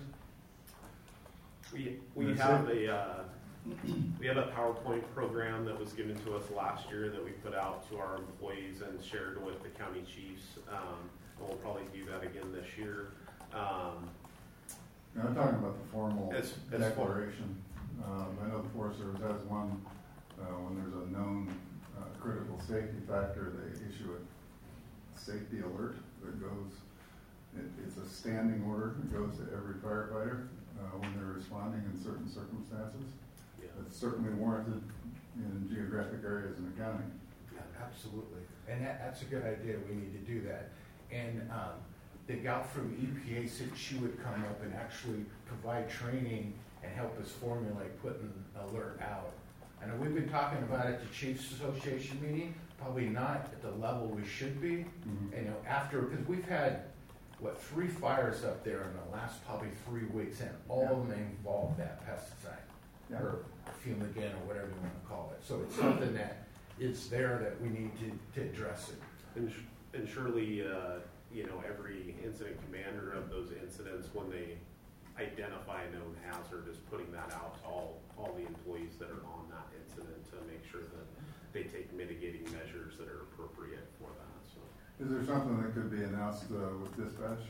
We, we have a, uh, we have a PowerPoint program that was given to us last year that we put out to our employees and shared with the county chiefs. Um, and we'll probably do that again this year. Um, Now, I'm talking about the formal as, as declaration. Um, I know the Forest Service has one uh, when there's a known uh, critical safety factor, they issue a safety alert that goes, it, it's a standing order that goes to every firefighter uh, when they're responding in certain circumstances. Yeah. It's certainly warranted in geographic areas in the county. Yeah, absolutely. And that, that's a good idea. We need to do that. And um, the gal from E P A said she would come up and actually provide training and help us formulate putting alert out. I know we've been talking about it at the Chiefs Association meeting, probably not at the level we should be. Mhm. You know, after, because we've had, what, three fires up there in the last probably three weeks, and all of them involve that pesticide, Yeah. or fumigant, or whatever you want to call it. So it's something that is there that we need to, to address it. And, sh- and surely, uh, you know, every incident commander of those incidents, when they identify a known hazard, is putting that out to all, all the employees that are on that incident to make sure that they take mitigating measures that are appropriate for that. So, Is there something that could be announced uh, with dispatch?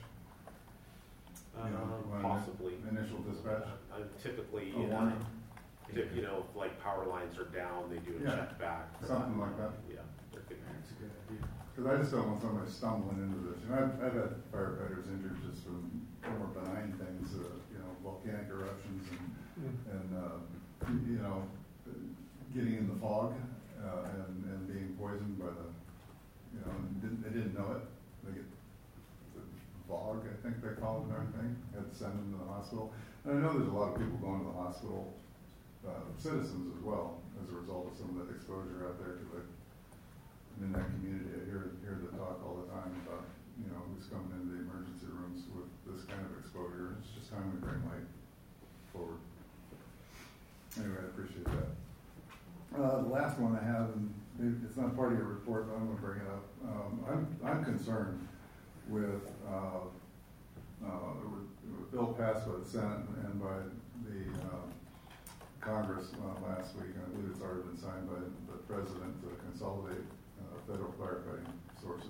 um, You know, when possibly Initial dispatch? Uh, typically, A you know, warning? if, you know, if like power lines are down, they do a Yeah, check back. for something like that. Yeah. there could be. That's a good idea. Because I just don't want somebody stumbling into this. You know, I've, I've had firefighters injured just from more benign things, uh, you know, volcanic eruptions and, and uh, you know, getting in the fog uh, and, and being poisoned by the, you know, and didn't, they didn't know it. They get the fog, I think they call it, darn thing. Had to send them to the hospital. And I know there's a lot of people going to the hospital, uh, citizens as well, as a result of some of that exposure out there. Because in that community, I hear, hear the talk all the time about, you know, who's coming into the emergency rooms with this kind of exposure. It's just time to bring light forward. Anyway, I appreciate that. Uh, the last one I have, and it's not part of your report, but I'm going to bring it up. Um, I'm, I'm concerned with uh, uh, the bill passed by the Senate and by the uh, Congress uh, last week, and I believe it's already been signed by the President to consolidate uh, federal firefighting sources.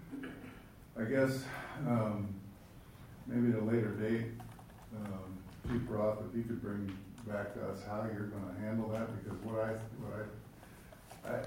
I guess um, maybe at a later date, um, Chief Roth, if you could bring back to us how you're going to handle that, because what I, what I, I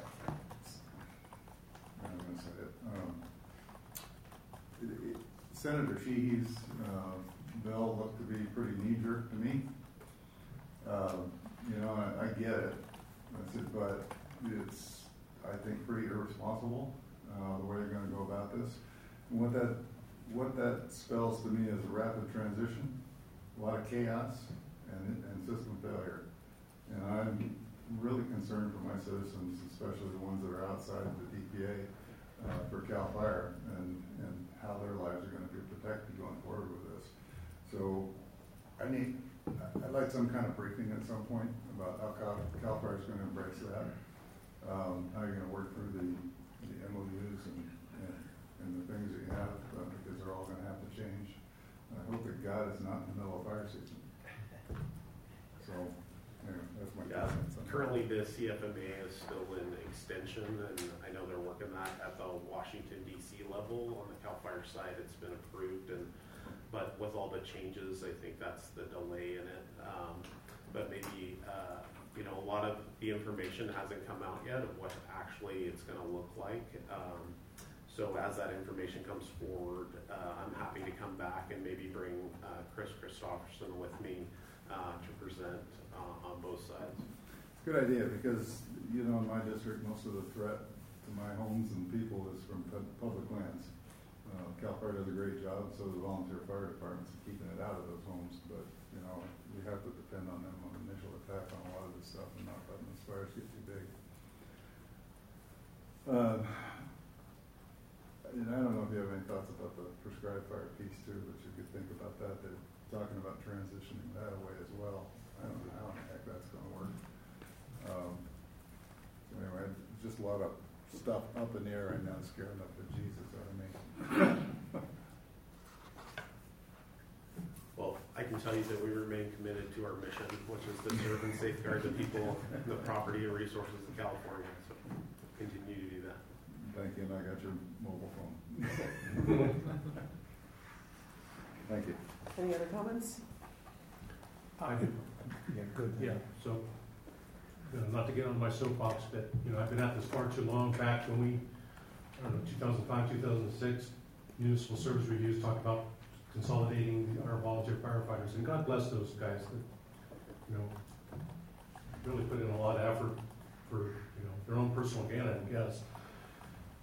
I'm going to say it. Um, it, it Senator Sheehy's uh, bill looked to be pretty knee-jerk to me. Um, you know, I, I get it. I said, but it's, I think, pretty irresponsible uh, the way they're going to go about this. And what that, what that spells to me is a rapid transition, a lot of chaos, and, and system failure. And I'm really concerned for my citizens, especially the ones that are outside of the D P A, uh, for CAL FIRE, and, and how their lives are going to be protected going forward with this. So I need, I'd like some kind of briefing at some point about how CAL, CAL FIRE is going to embrace that, um, how you're going to work through the, the M O Us and, and, and the things that you have, uh, because they're all going to have to change. And I hope that God is not in the middle of fire season. So, anyway, that's my Yeah, comments. currently the C F M A is still in extension, and I know they're working that at the Washington D C level. On the CAL FIRE side, it's been approved, and but with all the changes, I think that's the delay in it. Um, but maybe, uh, you know, a lot of the information hasn't come out yet of what actually it's going to look like. Um, so as that information comes forward, uh, I'm happy to come back and maybe bring uh, Chris Christopherson with me Uh, to present uh, on both sides. Good idea, because, you know, in my district, most of the threat to my homes and people is from pu- public lands. Uh, CAL FIRE does a great job, so do volunteer fire departments in keeping it out of those homes, but, you know, we have to depend on them on initial attack on a lot of this stuff and not letting those fires get too big. Uh, and I don't know if you have any thoughts about the prescribed fire piece too, but you could think about that. They're talking about transitioning that away as well. I don't know how in the heck that's going to work. Um, so anyway, just a lot of stuff up in the air right now, scaring up the Jesus out of me. Well, I can tell you that we remain committed to our mission, which is to serve and safeguard the people, the property, and resources of California. So continue to do that. Thank you, and I got your mobile phone. Thank you. Any other comments? I do. Yeah, good. Yeah, so, you know, not to get on my soapbox, but, you know, I've been at this far too long. Back when we, I don't know, two thousand five, two thousand six, municipal service reviews talked about consolidating our volunteer firefighters, and God bless those guys that, you know, really put in a lot of effort for, you know, their own personal gain, I guess.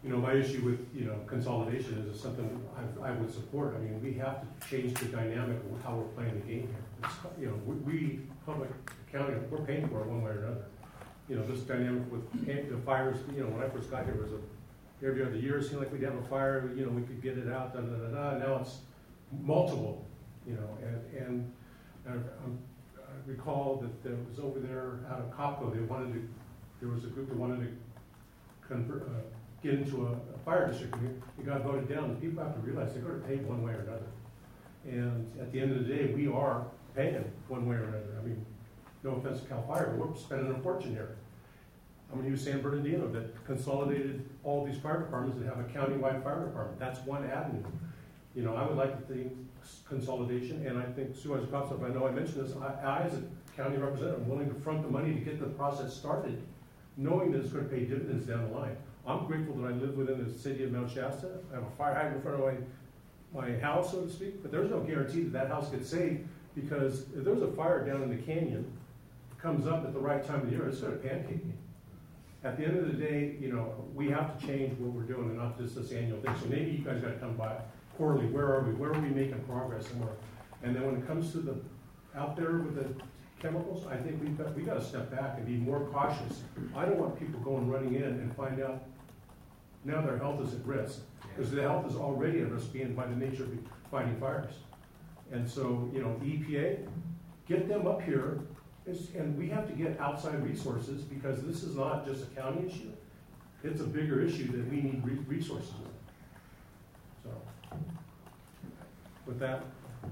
you know, my issue with, you know, consolidation is something I, I would support. I mean, we have to change the dynamic of how we're playing the game here. It's, you know, we, we, public accounting, we're paying for it one way or another. You know, this dynamic with the fires, you know, when I first got here, was a, every other year it seemed like we'd have a fire, you know, we could get it out, da da da da. Now it's multiple, you know, and, and I, I recall that there was over there out of Copco, they wanted to, there was a group that wanted to convert, uh, get into a, a fire district, and it got voted down. And people have to realize they're going to pay one way or another. And at the end of the day, we are paying one way or another. I mean, no offense to Cal Fire, but we're spending a fortune here. I'm going to use San Bernardino that consolidated all these fire departments and have a county-wide fire department. That's one avenue. You know, I would like to think consolidation, and I think Supervisor Kossoff, I know I mentioned this, I, I as a county representative, I'm willing to front the money to get the process started, knowing that it's going to pay dividends down the line. I'm grateful that I live within the city of Mount Shasta. I have a fire hydrant in front of my, my house, so to speak, but there's no guarantee that that house gets saved, because if there's a fire down in the canyon, it comes up at the right time of the year, it's going to pancake me. At the end of the day, you know, we have to change what we're doing and not just this annual thing. So maybe you guys got to come by quarterly. Where are we? Where are we making progress? And, and then when it comes to the out there with the chemicals, I think we've got, we got to step back and be more cautious. I don't want people going running in and find out now their health is at risk, because their health is already at risk being by the nature of fighting fires. And so, you know, the E P A, get them up here, and we have to get outside resources, because this is not just a county issue. It's a bigger issue that we need re resources with. So, with that.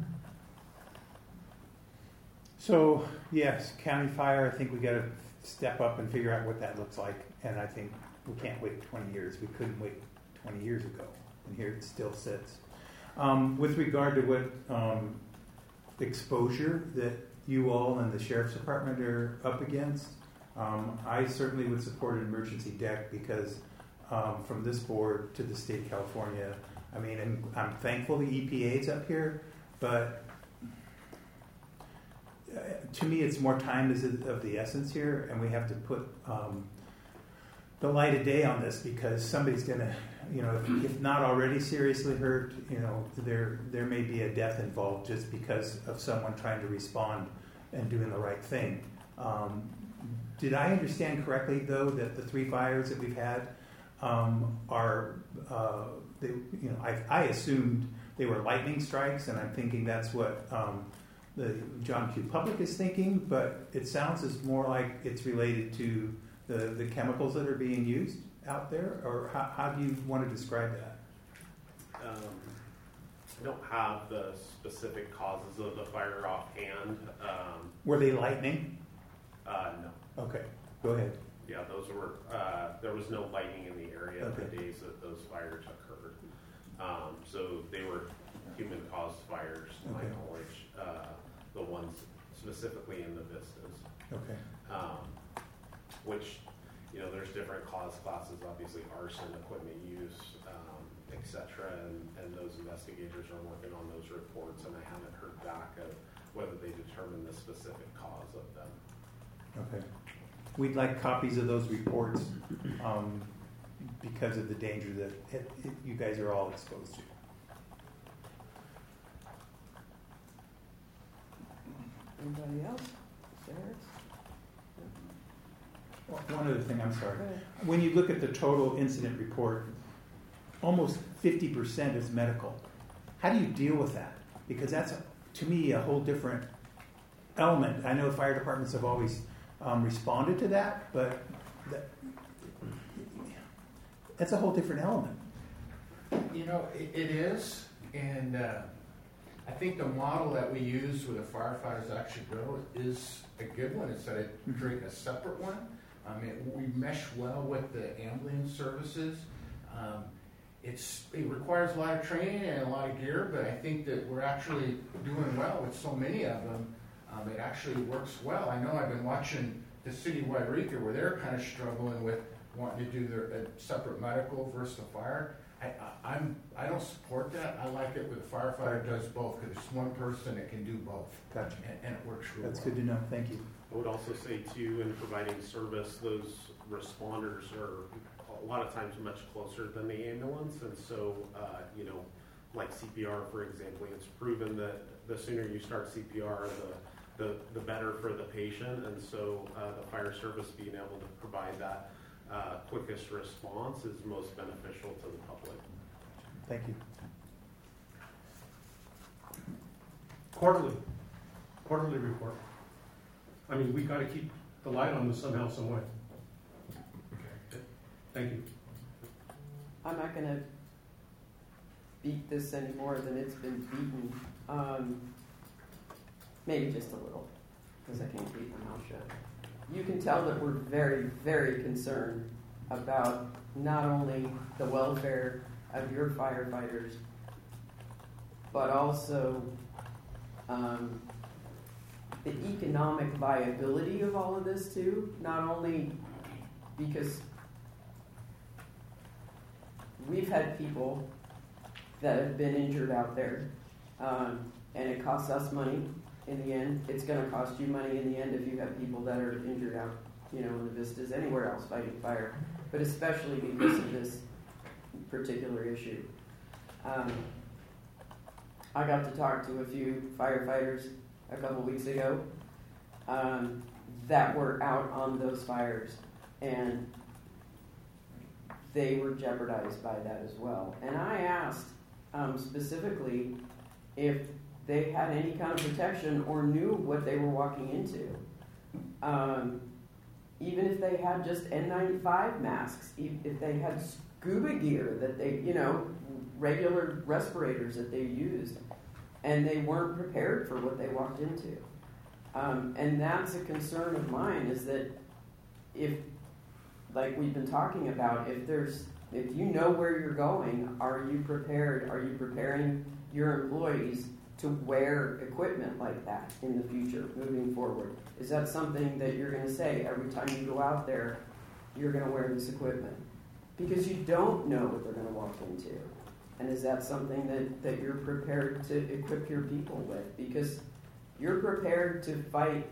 So, yes, county fire, I think we got to step up and figure out what that looks like. And I think we can't wait twenty years. We couldn't wait twenty years ago. And here it still sits. Um, with regard to what um, exposure that you all and the Sheriff's Department are up against, um, I certainly would support an emergency deck, because um, from this board to the state of California, I mean, and I'm thankful the E P A's up here, but uh, to me it's more time is of the essence here, and we have to put um, the light of day on this, because somebody's going to, you know, if, if not already seriously hurt, you know, there there may be a death involved just because of someone trying to respond and doing the right thing. Um, did I understand correctly, though, that the three fires that we've had um, are, uh, they, you know, I, I assumed they were lightning strikes, and I'm thinking that's what um, the John Q. Public is thinking, but it sounds as more like it's related to the, the chemicals that are being used out there, or how, how do you want to describe that? Um, I don't have the specific causes of the fire offhand. Um, Were they lightning? Uh, no. Okay, go ahead. Yeah, those were, uh, there was no lightning in the area Okay. the days that those fires occurred. Um, so they were human-caused fires, to my Okay. knowledge, uh, the ones specifically in the vistas. Okay. Um, which, you know, there's different cause classes, obviously arson, equipment use, um, et cetera, and, and those investigators are working on those reports, and I haven't heard back of whether they determine the specific cause of them. Okay. We'd like copies of those reports um, because of the danger that it, it, you guys are all exposed to. Anybody else? Sheriff? One other thing, I'm sorry. Go ahead. When you look at the total incident report, almost fifty percent is medical. How do you deal with that? Because that's, to me, a whole different element. I know fire departments have always um, responded to that, but that, that's a whole different element. You know, it, it is, and uh, I think the model that we use where the firefighters actually go is a good one instead of creating a separate one. I mean, we mesh well with the ambulance services. Um, it's it requires a lot of training and a lot of gear, but I think that we're actually doing well with so many of them. Um, it actually works well. I know I've been watching the city of Wairika where they're kind of struggling with wanting to do their uh, separate medical versus the fire. I, I, I'm I don't support that. I like it where the firefighter does both, because it's one person that can do both. Gotcha. And, and it works really That's well. good to know. Thank you. I would also say, too, in providing service, those responders are a lot of times much closer than the ambulance, and so, uh, you know, like C P R, for example, it's proven that the sooner you start C P R, the, the, the better for the patient, and so uh, the fire service being able to provide that uh, quickest response is most beneficial to the public. Thank you. Quarterly, quarterly report. I mean, we gotta keep the light on this somehow, some way. Thank you. I'm not gonna beat this any more than it's been beaten. Um, maybe just a little, because I can't keep my mouth shut. You can tell that we're very, very concerned about not only the welfare of your firefighters, but also um, the economic viability of all of this too. Not only because we've had people that have been injured out there, um, and it costs us money in the end. It's going to cost you money in the end if you have people that are injured out, you know, in the vistas, anywhere else fighting fire, but especially because of this particular issue. Um, I got to talk to a few firefighters a couple weeks ago um, that were out on those fires, and they were jeopardized by that as well. And I asked um, specifically if they had any kind of protection or knew what they were walking into. Um, even if they had just N ninety-five masks, if they had scuba gear that they, you know, regular respirators that they used, and they weren't prepared for what they walked into. Um, and that's a concern of mine, is that if, like we've been talking about, if there's, if you know where you're going, are you prepared? Are you preparing your employees to wear equipment like that in the future, moving forward? Is that something that you're going to say every time you go out there, you're going to wear this equipment? Because you don't know what they're going to walk into. And is that something that, that you're prepared to equip your people with? Because you're prepared to fight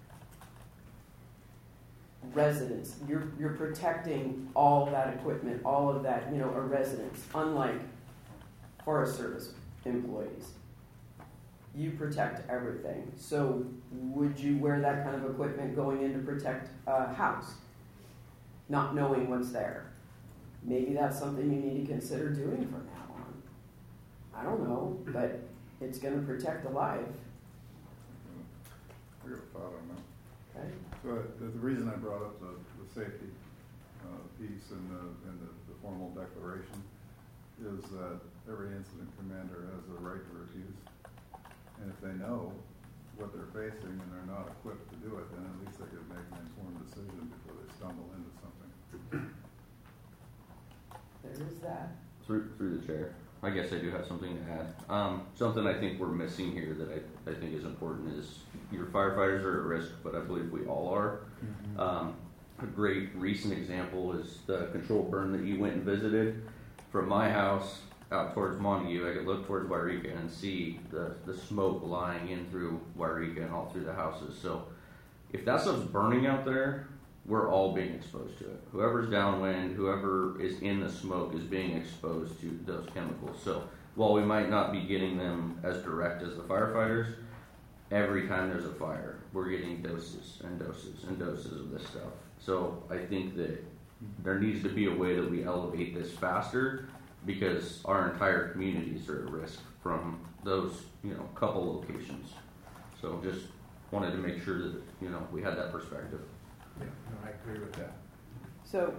residents. You're, you're protecting all that equipment, all of that, you know, a residence, unlike Forest Service employees. You protect everything. So would you wear that kind of equipment going in to protect a house, not knowing what's there? Maybe that's something you need to consider doing from now on. I don't know, but it's going to protect a life. I got a thought on that. Okay. So the, the reason I brought up the, the safety uh, piece in the, in the, the formal declaration is that every incident commander has the right to refuse. And if they know what they're facing and they're not equipped to do it, then at least they could make an informed decision before they stumble into something. There is that. Through, through the chair, I guess I do have something to add. Um, something I think we're missing here that I, I think is important is your firefighters are at risk, but I believe we all are. Mm-hmm. Um, a great recent example is the controlled burn that you went and visited. From my house out towards Montague, I could look towards Wairika and see the, the smoke lying in through Wairika and all through the houses. So if that stuff's burning out there, we're all being exposed to it. Whoever's downwind, whoever is in the smoke is being exposed to those chemicals. So while we might not be getting them as direct as the firefighters, every time there's a fire, we're getting doses and doses and doses of this stuff. So I think that there needs to be a way that we elevate this faster, because our entire communities are at risk from those, you know, couple locations. So just wanted to make sure that, you know, we had that perspective. Yeah, no, I agree with that. So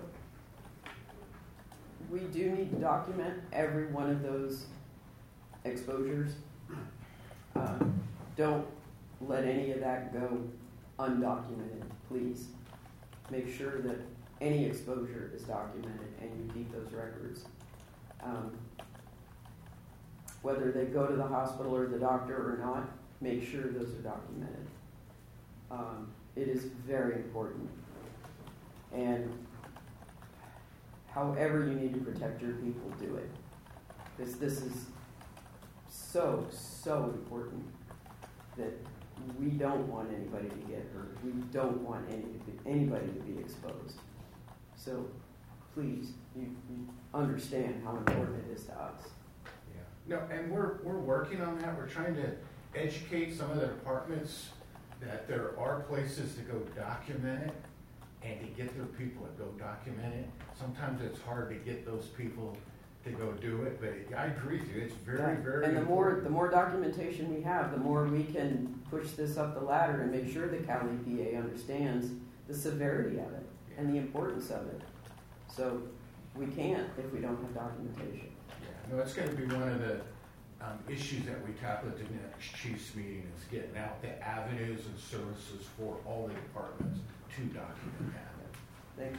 we do need to document every one of those exposures. Uh, don't let any of that go undocumented, please. Make sure that any exposure is documented and you keep those records. Um, whether they go to the hospital or the doctor or not, make sure those are documented. Um, it is very important. And however you need to protect your people, do it. Because this is so, so important that we don't want anybody to get hurt. We don't want any, anybody to be exposed. So please, you, you understand how important it is to us. Yeah. No, and we're, we're working on that. We're trying to educate some of the departments that there are places to go document it and to get their people to go document it. Sometimes it's hard to get those people to go do it, but I agree with you. It's very, Yeah. very And the more, important. the more documentation we have, the more we can push this up the ladder and make sure the county P A understands the severity of it and the importance of it. So we can't if we don't have documentation. Yeah. No, it's going to be one of the um, issues that we tackle at the next chiefs meeting is getting out the avenues and services for all the departments to document that. Thank you.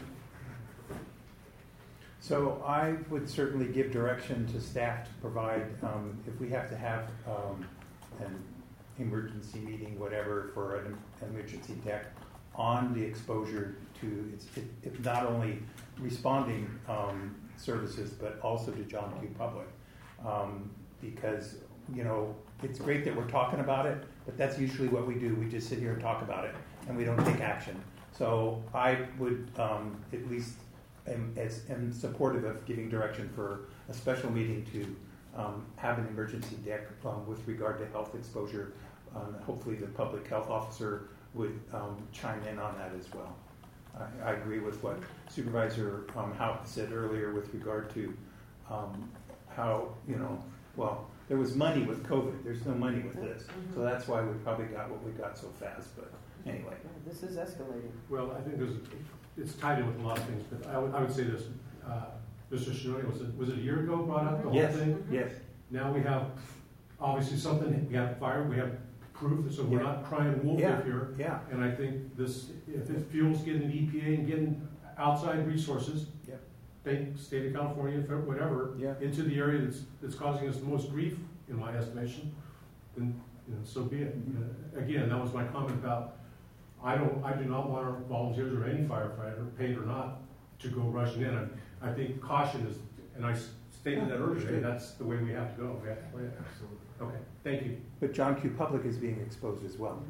So I would certainly give direction to staff to provide, um, if we have to have um, an emergency meeting, whatever, for an emergency deck on the exposure to, it's, it, it not only responding um, services, but also to John Q. Public. Um, because, you know, it's great that we're talking about it, but that's usually what we do. We just sit here and talk about it, and we don't take action. So I would um, at least am, as, am supportive of giving direction for a special meeting to um, have an emergency deck um, with regard to health exposure. Um, hopefully the public health officer would um, chime in on that as well. I, I agree with what Supervisor um, Houck said earlier with regard to um, how, you know, well, there was money with COVID. There's no money with this. Mm-hmm. So that's why we probably got what we got so fast. But anyway. This is escalating. Well, I think there's, it's tied in with a lot of things, but I would, I would say this, uh, Mister Shinoy, was it, was it a year ago brought up the whole Yes. thing? Yes. Now we have, obviously something, we have fire, we have proof, so we're Yeah. not crying wolf Yeah. here. Yeah. And I think this, if it fuels getting E P A and getting outside resources, Yep. think state of California, whatever, Yeah. into the area that's, that's causing us the most grief, in my estimation, then, you know, so be it. You know, again, that was my comment about, I don't, I do not want our volunteers or any firefighter, paid or not, to go rushing in. I, I think caution is, and I stated that earlier, that's the way we have to go. We have to play it. Absolutely. Okay, thank you. But John Q. Public is being exposed as well.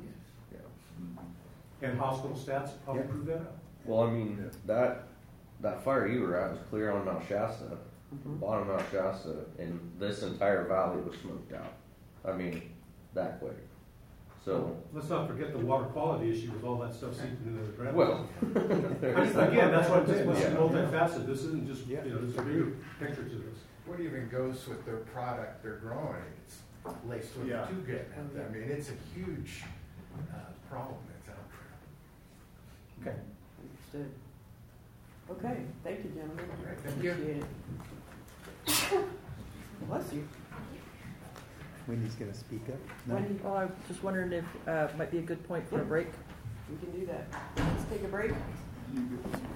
And hospital stats probably Yeah. prove that out. Well, I mean, that, that fire you were at was clear on Mount Shasta, Mm-hmm. bottom of Mount Shasta, and this entire valley was smoked out. I mean, that quick. So, Let's not forget the water quality issue with all that stuff seeping into the ground. well, I mean, again, that's what I'm saying, this is Yeah. multifaceted, this isn't just, you Yeah. know, there's a bigger picture to this. What even goes with their product they're growing? It's laced with Yeah. two getting out. I mean, it's a huge uh, problem that's out there. Okay. Understood. Okay, thank you, gentlemen. All right, thank you. Appreciate it. Bless you. Wendy's going to speak up. No? Wendy, Well, I was just wondering if uh, might be a good point for a break. we can do that. Let's take a break.